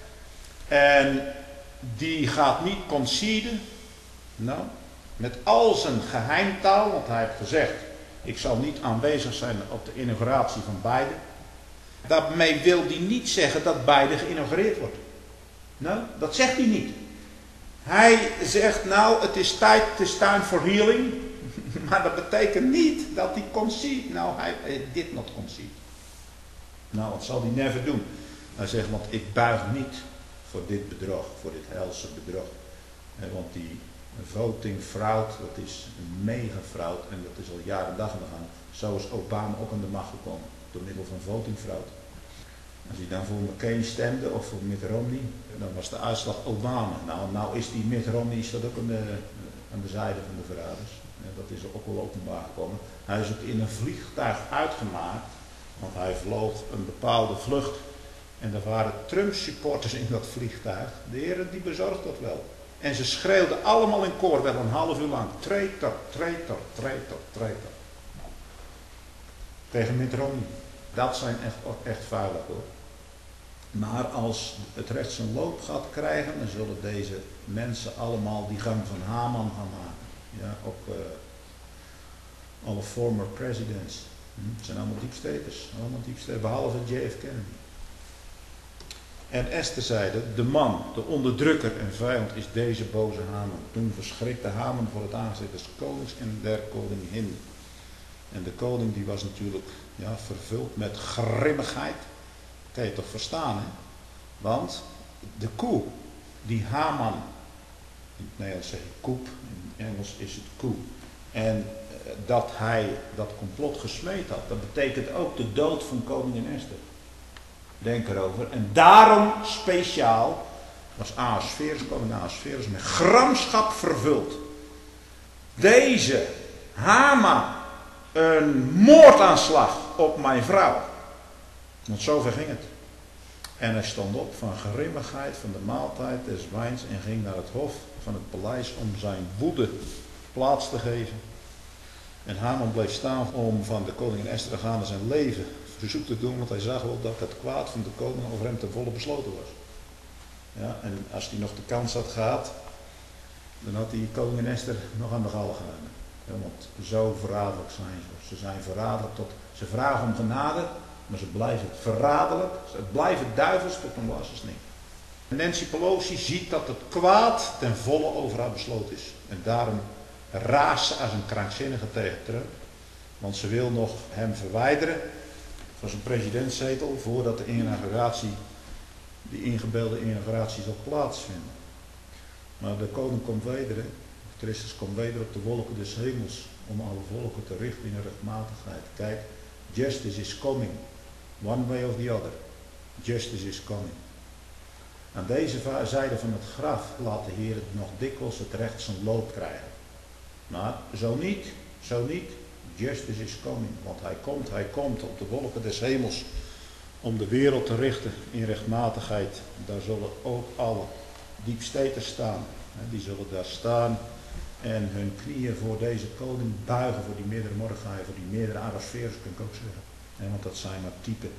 Speaker 1: En die gaat niet conceden. Nou, met al zijn geheimtaal, want hij heeft gezegd, ik zal niet aanwezig zijn op de inauguratie van Biden. Daarmee wil hij niet zeggen dat Biden geïnaugureerd wordt. Nou, dat zegt hij niet. Hij zegt, nou, het is tijd, het is time for healing. Maar dat betekent niet dat hij concede. Nou, hij, hij did not concede. Nou, wat zal hij never doen? Hij zegt, want ik buig niet voor dit bedrog, voor dit helse bedrog. Want die voting fraud, dat is een mega fraud en dat is al jaren dag aan de gang. Zo is Obama ook aan de macht gekomen, door middel van voting fraud. Als hij dan voor McCain stemde of voor Mitt Romney, dan was de uitslag Obama. Nou, nou is die Mitt Romney staat ook aan de, aan de zijde van de verraders. Dat is er ook wel openbaar gekomen. Hij is ook in een vliegtuig uitgemaakt, want hij vloog een bepaalde vlucht. En er waren Trump supporters in dat vliegtuig. De heren die bezorgden dat wel. En ze schreeuwden allemaal in koor, wel een half uur lang. Traitor, traitor, traitor, traitor. Tegen Mitt Romney. Dat zijn echt, echt veilig hoor. Maar als het recht zijn loop gaat krijgen, dan zullen deze mensen allemaal die gang van Haman gaan maken. Ja, ook uh, alle former presidents. Hm, het zijn allemaal diepsteters. Allemaal diepsteters, behalve J F Kennedy. En Esther zeide, de man, de onderdrukker en vijand is deze boze Haman. Toen verschrikte Haman voor het aangezicht des konings en der koningin. En de koning die was natuurlijk ja, vervuld met grimmigheid. Kan je toch verstaan, hè? Want de koe die Haman, in het Nederlands zeg je koep, in het Engels is het koe. En uh, dat hij dat complot gesmeed had, dat betekent ook de dood van koningin Esther. Denk erover. En daarom speciaal was Ahasverus, koning Ahasverus, met gramschap vervuld. Deze Haman, een moordaanslag op mijn vrouw. Want zover ging het. En hij stond op van grimmigheid van de maaltijd des wijns en ging naar het hof van het paleis om zijn woede plaats te geven. En Haman bleef staan om van de koningin Esther gaande zijn leven verzoek te doen, want hij zag wel dat het kwaad van de koning over hem ten volle besloten was. Ja, en als hij nog de kans had gehad, dan had die koningin Esther nog aan de galgen gehangen. Ja, want zo verraderlijk zijn ze. Ze zijn verraderlijk tot, ze vragen om genade, maar ze blijven verraderlijk. Ze blijven duivels tot een wassensning. Nancy Pelosi ziet dat het kwaad ten volle over haar besloten is. En daarom raast ze als een krankzinnige tegen Trump. Want ze wil nog hem verwijderen van zijn presidentszetel voordat de inauguratie, die ingebeelde inauguratie zal plaatsvinden. Maar de koning komt weder, Christus komt weder op de wolken des hemels om alle volken te richten in rechtmatigheid. Kijk, justice is coming. One way or the other. Justice is coming. Aan deze zijde van het graf laat de Heer nog dikwijls het recht zijn loop krijgen. Maar zo niet, zo niet. Justice is coming. Want hij komt, hij komt op de wolken des hemels om de wereld te richten in rechtmatigheid. Daar zullen ook alle diepsteters staan. Die zullen daar staan en hun knieën voor deze koning buigen, voor die meerdere Mordechai, voor die meerdere Ahasveros, kun ik ook zeggen. Want dat zijn maar typen.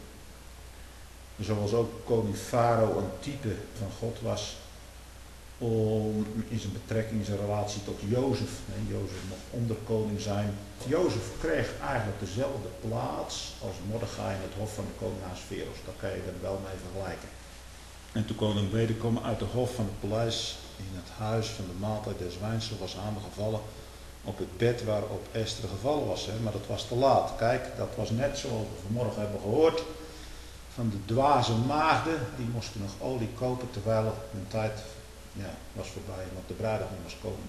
Speaker 1: Zoals ook koning Farao een type van God was om in zijn betrekking, in zijn relatie tot Jozef. Jozef mocht onderkoning zijn. Jozef kreeg eigenlijk dezelfde plaats als Mordechai in het hof van de koning Ahasveros. Daar kan je er wel mee vergelijken. En toen koning wederkwam uit de hof van het paleis in het huis van de maaltijd des wijns, was Haman gevallen op het bed waarop Esther gevallen was. Hè? Maar dat was te laat. Kijk, dat was net zoals we vanmorgen hebben gehoord. Van de dwaze maagden, die moesten nog olie kopen terwijl hun tijd ja, was voorbij, want de bruidegom was koning.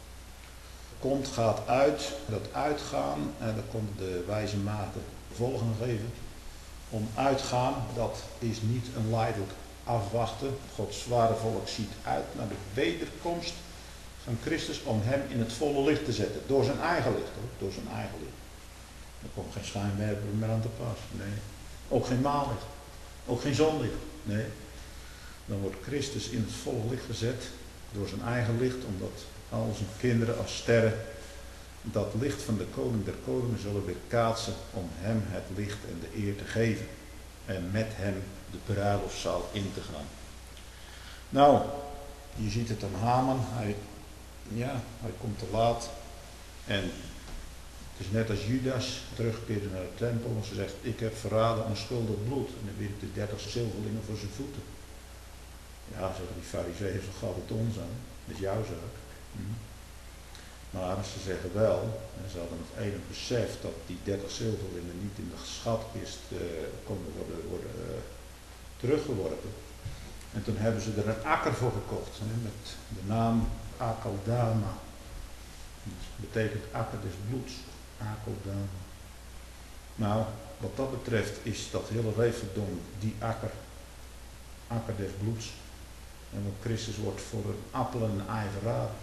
Speaker 1: Komt, gaat uit, dat uitgaan, en dan konden de wijze maagden volgen geven. Om uitgaan, dat is niet een lijdelijk afwachten. Gods zware volk ziet uit naar de wederkomst van Christus om hem in het volle licht te zetten. Door zijn eigen licht, hoor. Door zijn eigen licht. Er komt geen schijnwerper meer aan te pas. Nee. Ook geen maanlicht. Ook geen zonlicht. Nee. Dan wordt Christus in het volle licht gezet door zijn eigen licht, omdat al zijn kinderen als sterren dat licht van de koning der koningen zullen weerkaatsen om hem het licht en de eer te geven. En met hem de bruiloftszaal in te gaan. Nou, je ziet het aan Haman. Hij, ja, hij komt te laat. En het is net als Judas terugkeerde naar de tempel. En ze zegt, ik heb verraden onschuldig bloed. En dan wierp de dertig zilverlingen voor zijn voeten. Ja, zeggen die farizeeën, zo gaat het ons aan. Dat is jouw zaak. Hm. Maar ze zeggen wel, en ze hadden het enig besef dat die dertig zilverlingen niet in de schatkist uh, konden worden, worden uh, teruggeworpen. En toen hebben ze er een akker voor gekocht, hè, met de naam Akeldama. Dat betekent akker des bloeds. Akeldama. Nou, wat dat betreft is dat hele Referdom die akker, akker des bloeds. En want Christus wordt voor een appel en een ei verraden.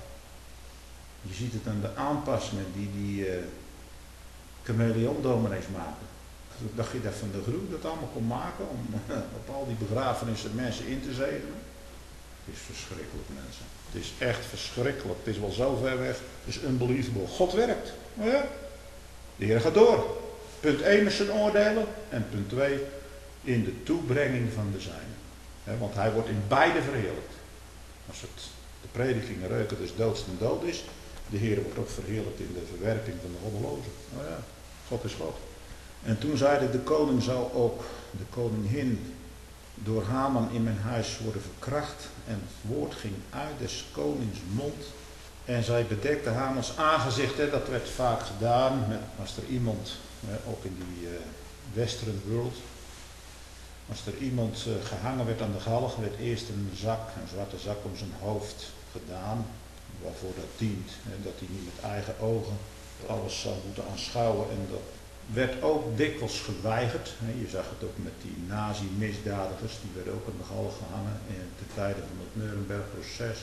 Speaker 1: Je ziet het aan de aanpassingen die die uh, chameleon-dominees maken. Dacht je dat Van der Groe dat allemaal kon maken om uh, op al die begrafenissen mensen in te zegenen? Het is verschrikkelijk, mensen. Het is echt verschrikkelijk. Het is wel zo ver weg. Het is unbelievable. God werkt. Oh ja? De Heer gaat door. Punt één is zijn oordelen. En punt twee in de toebrenging van de zijnen. He, want hij wordt in beide verheerlijkt. Als het de prediking reuken dus doodst en dood is. De Heer wordt ook verheerlijkt in de verwerping van de goddelozen. Oh ja, God is God. En toen zeide de koning zou ook de koningin door Haman in mijn huis worden verkracht. En het woord ging uit des konings mond. En zij bedekte Hamans aangezicht. Hè, dat werd vaak gedaan. Met, als er iemand, hè, ook in die uh, western world. Als er iemand uh, gehangen werd aan de galg, werd eerst een zak, een zwarte zak om zijn hoofd gedaan. Waarvoor dat dient. Hè, dat hij niet met eigen ogen alles zou moeten aanschouwen. En dat werd ook dikwijls geweigerd. Hè. Je zag het ook met die nazi-misdadigers. Die werden ook aan de galg gehangen in ten tijde van het Nuremberg-proces.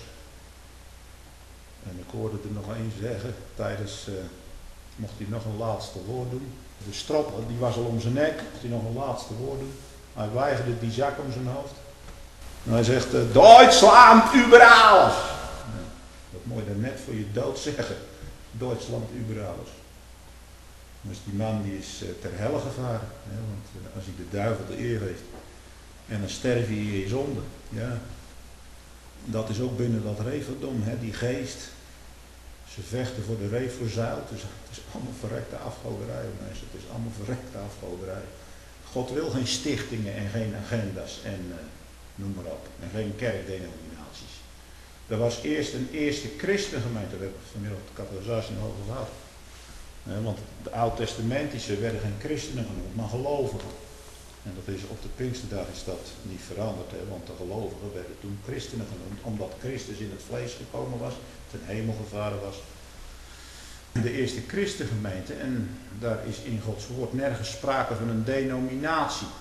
Speaker 1: En ik hoorde er nog eens zeggen, tijdens, uh, mocht hij nog een laatste woord doen. De strop, die was al om zijn nek, mocht hij nog een laatste woord doen. Hij weigerde die zak om zijn hoofd. En hij zegt, uh, Duitsland über alles. Ja, dat moet je dan net voor je dood zeggen. Duitsland über alles. Dus die man die is uh, ter helle gevaren. Hè, want uh, als hij de duivel de eer heeft. En dan sterf je in je zonde. Ja. Dat is ook binnen dat Referdom, hè, die geest. Ze vechten voor de Reverzuil. Het is, het is allemaal verrekte afgoderij, mensen. Het is allemaal verrekte afgoderij. God wil geen stichtingen en geen agenda's en uh, noem maar op. En geen kerkdenominaties. Er was eerst een eerste christengemeente. We hebben vanmiddag de katholisatie over gehad. Nee, want de oud-testamentische werden geen christenen genoemd, maar gelovigen. En dat is op de Pinksterdag is dat niet veranderd, hè, want de gelovigen werden toen christenen genoemd, omdat Christus in het vlees gekomen was, ten hemel gevaren was. De eerste christengemeente, en daar is in Gods woord nergens sprake van een denominatie.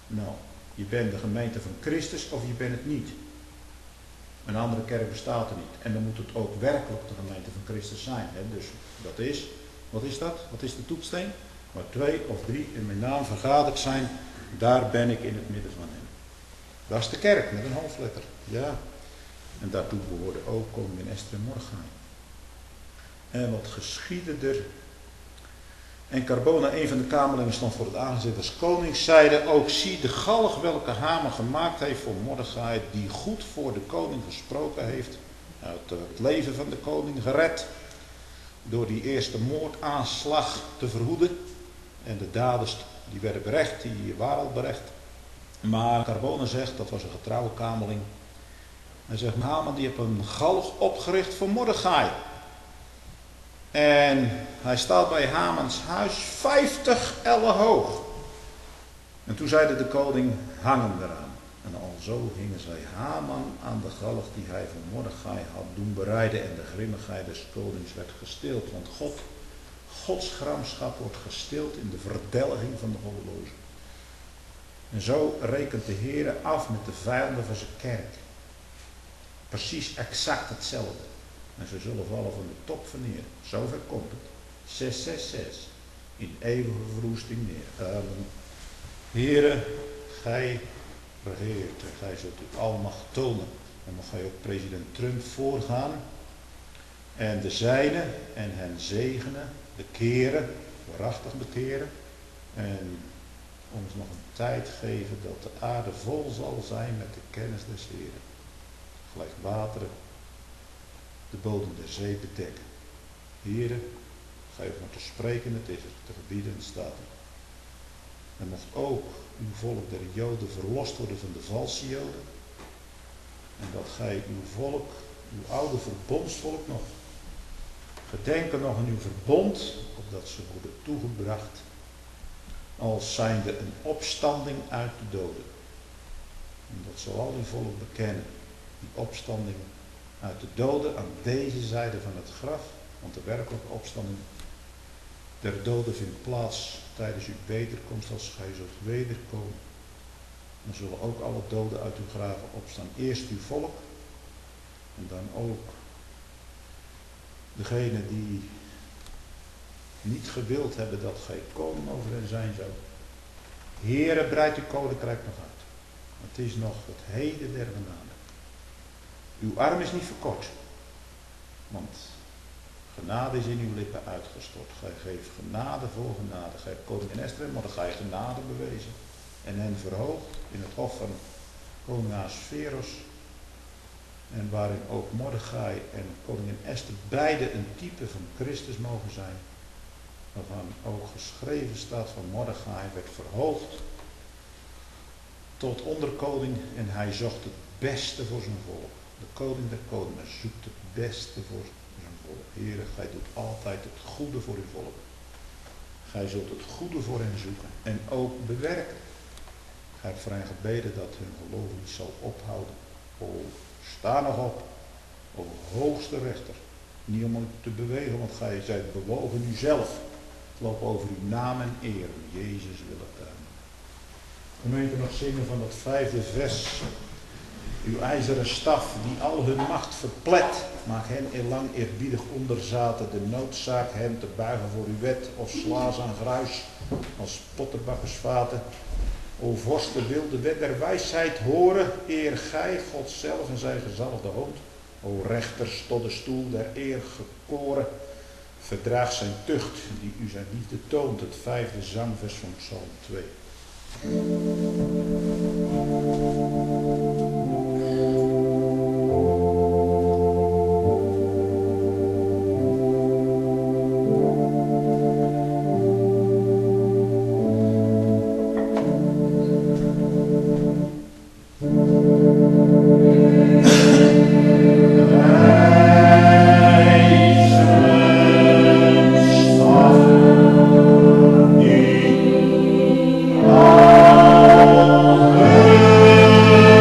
Speaker 1: Nou, je bent de gemeente van Christus of je bent het niet. Een andere kerk bestaat er niet. En dan moet het ook werkelijk de gemeente van Christus zijn. Hè? Dus dat is, wat is dat? Wat is de toetssteen? Waar twee of drie in mijn naam vergaderd zijn, daar ben ik in het midden van hen. Dat is de kerk met een hoofdletter. Ja. En daartoe behoorden ook koningin Esther en Mordechai. En wat geschiedde er? En Carbona, een van de kamerlingen, stond voor het aangezicht des konings, zeide: ook zie de galg welke Haman gemaakt heeft voor Mordechai, die goed voor de koning gesproken heeft, uit het leven van de koning gered, door die eerste moordaanslag te verhoeden. En de daders die werden berecht, die waren al berecht. Maar Carbona zegt, dat was een getrouwe kamerling, hij zegt: Haman die heeft een galg opgericht voor Mordechai. En hij staat bij Hamans huis vijftig ellen hoog. En toen zeide de koning: hang hem eraan. En alzo hingen zij Haman aan de galg die hij voor Mordechai had doen bereiden. En de grimmigheid des konings werd gestild. Want God, Gods gramschap wordt gestild in de verdelging van de goddelozen. En zo rekent de Heer af met de vijanden van zijn kerk. Precies exact hetzelfde. En ze zullen vallen van de top van neer. Zover komt het. zes zes zes. In eeuwige verwoesting neer. Amen. Heere, gij regeert en gij zult uw almacht tonen. En mag gij ook president Trump voorgaan. En de zijnen en hen zegenen. Bekeren. Waarachtig bekeren. En ons nog een tijd geven dat de aarde vol zal zijn met de kennis des Heeren. Gelijk wateren de bodem der zee bedekken. Heere, gij ook maar te spreken, het is er, te gebieden, het staat er. En mocht ook uw volk der Joden verlost worden van de valse Joden. En dat gij uw volk, uw oude verbondsvolk nog, gedenken nog aan uw verbond, opdat ze worden toegebracht, als zijnde een opstanding uit de doden. En dat zal al uw volk bekennen, die opstanding uit de doden aan deze zijde van het graf, want de werkelijke opstanding der doden vindt plaats tijdens uw wederkomst als gij zult wederkomen. Dan zullen ook alle doden uit uw graven opstaan. Eerst uw volk en dan ook degene die niet gewild hebben dat gij koning over hen zijn zou. Heere, breid uw koninkrijk nog uit. Het is nog het heden der genade. Uw arm is niet verkort, want genade is in uw lippen uitgestort. Gij geeft genade voor genade. Gij hebt koningin Esther en Mordechai genade bewezen en hen verhoogd in het hof van koning Ahasveros. En waarin ook Mordechai en koningin Esther beide een type van Christus mogen zijn. Waarvan ook geschreven staat van Mordechai werd verhoogd tot onderkoning en hij zocht het beste voor zijn volk. De koning der koningen zoekt het beste voor zijn volk. Heere, gij doet altijd het goede voor uw volk. Gij zult het goede voor hen zoeken en ook bewerken. Gij hebt voor hen gebeden dat hun geloof niet zal ophouden. O, sta nog op, o hoogste rechter. Niet om te bewegen, want gij zijt bewogen u zelf. Loop over uw naam en eer. Jezus wil het aan. Gemeente, nog zingen van dat vijfde vers. Uw ijzeren staf die al hun macht verplet, maak hen elang eerbiedig onderzaten, de noodzaak hen te buigen voor uw wet, of slaas aan gruis, als potterbakkersvaten. O vorsten, wil de wet der wijsheid horen, eer gij, God zelf en zijn gezalfde hoofd. O rechters, tot de stoel der eer gekoren, verdraag zijn tucht, die u zijn liefde toont, het vijfde zangvers van Psalm twee.
Speaker 2: Oh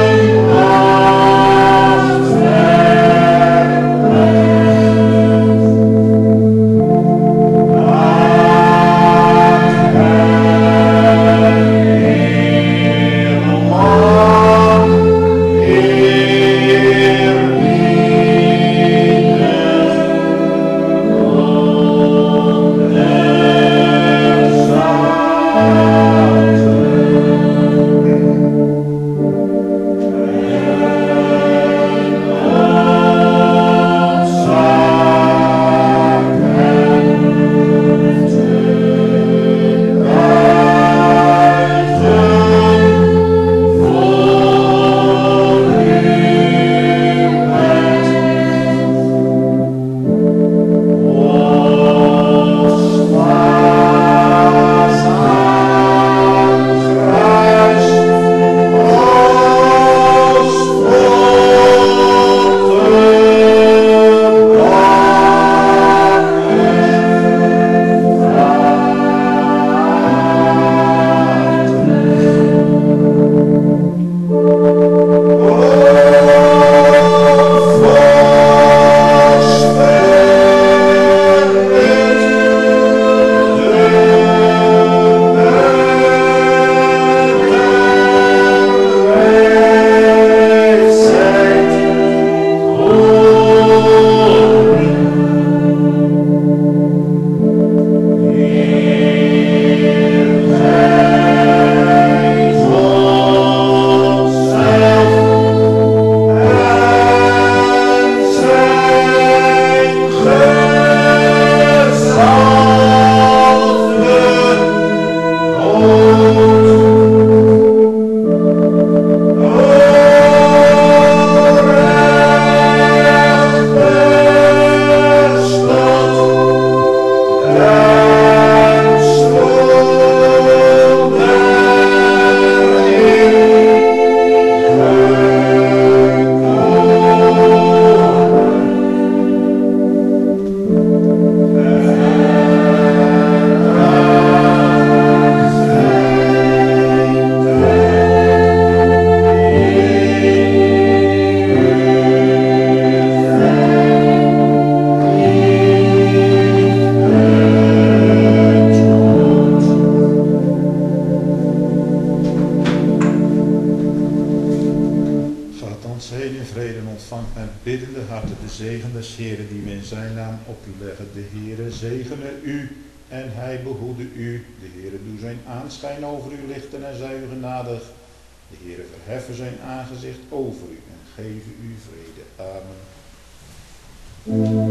Speaker 1: ontvangt met biddende harten de zegen des Heeren die we in zijn naam op u leggen. De Heere zegene u en hij behoede u. De Heere doe zijn aanschijn over u lichten en zij u genadig. De Heere verheffen zijn aangezicht over u en geven u vrede. Amen.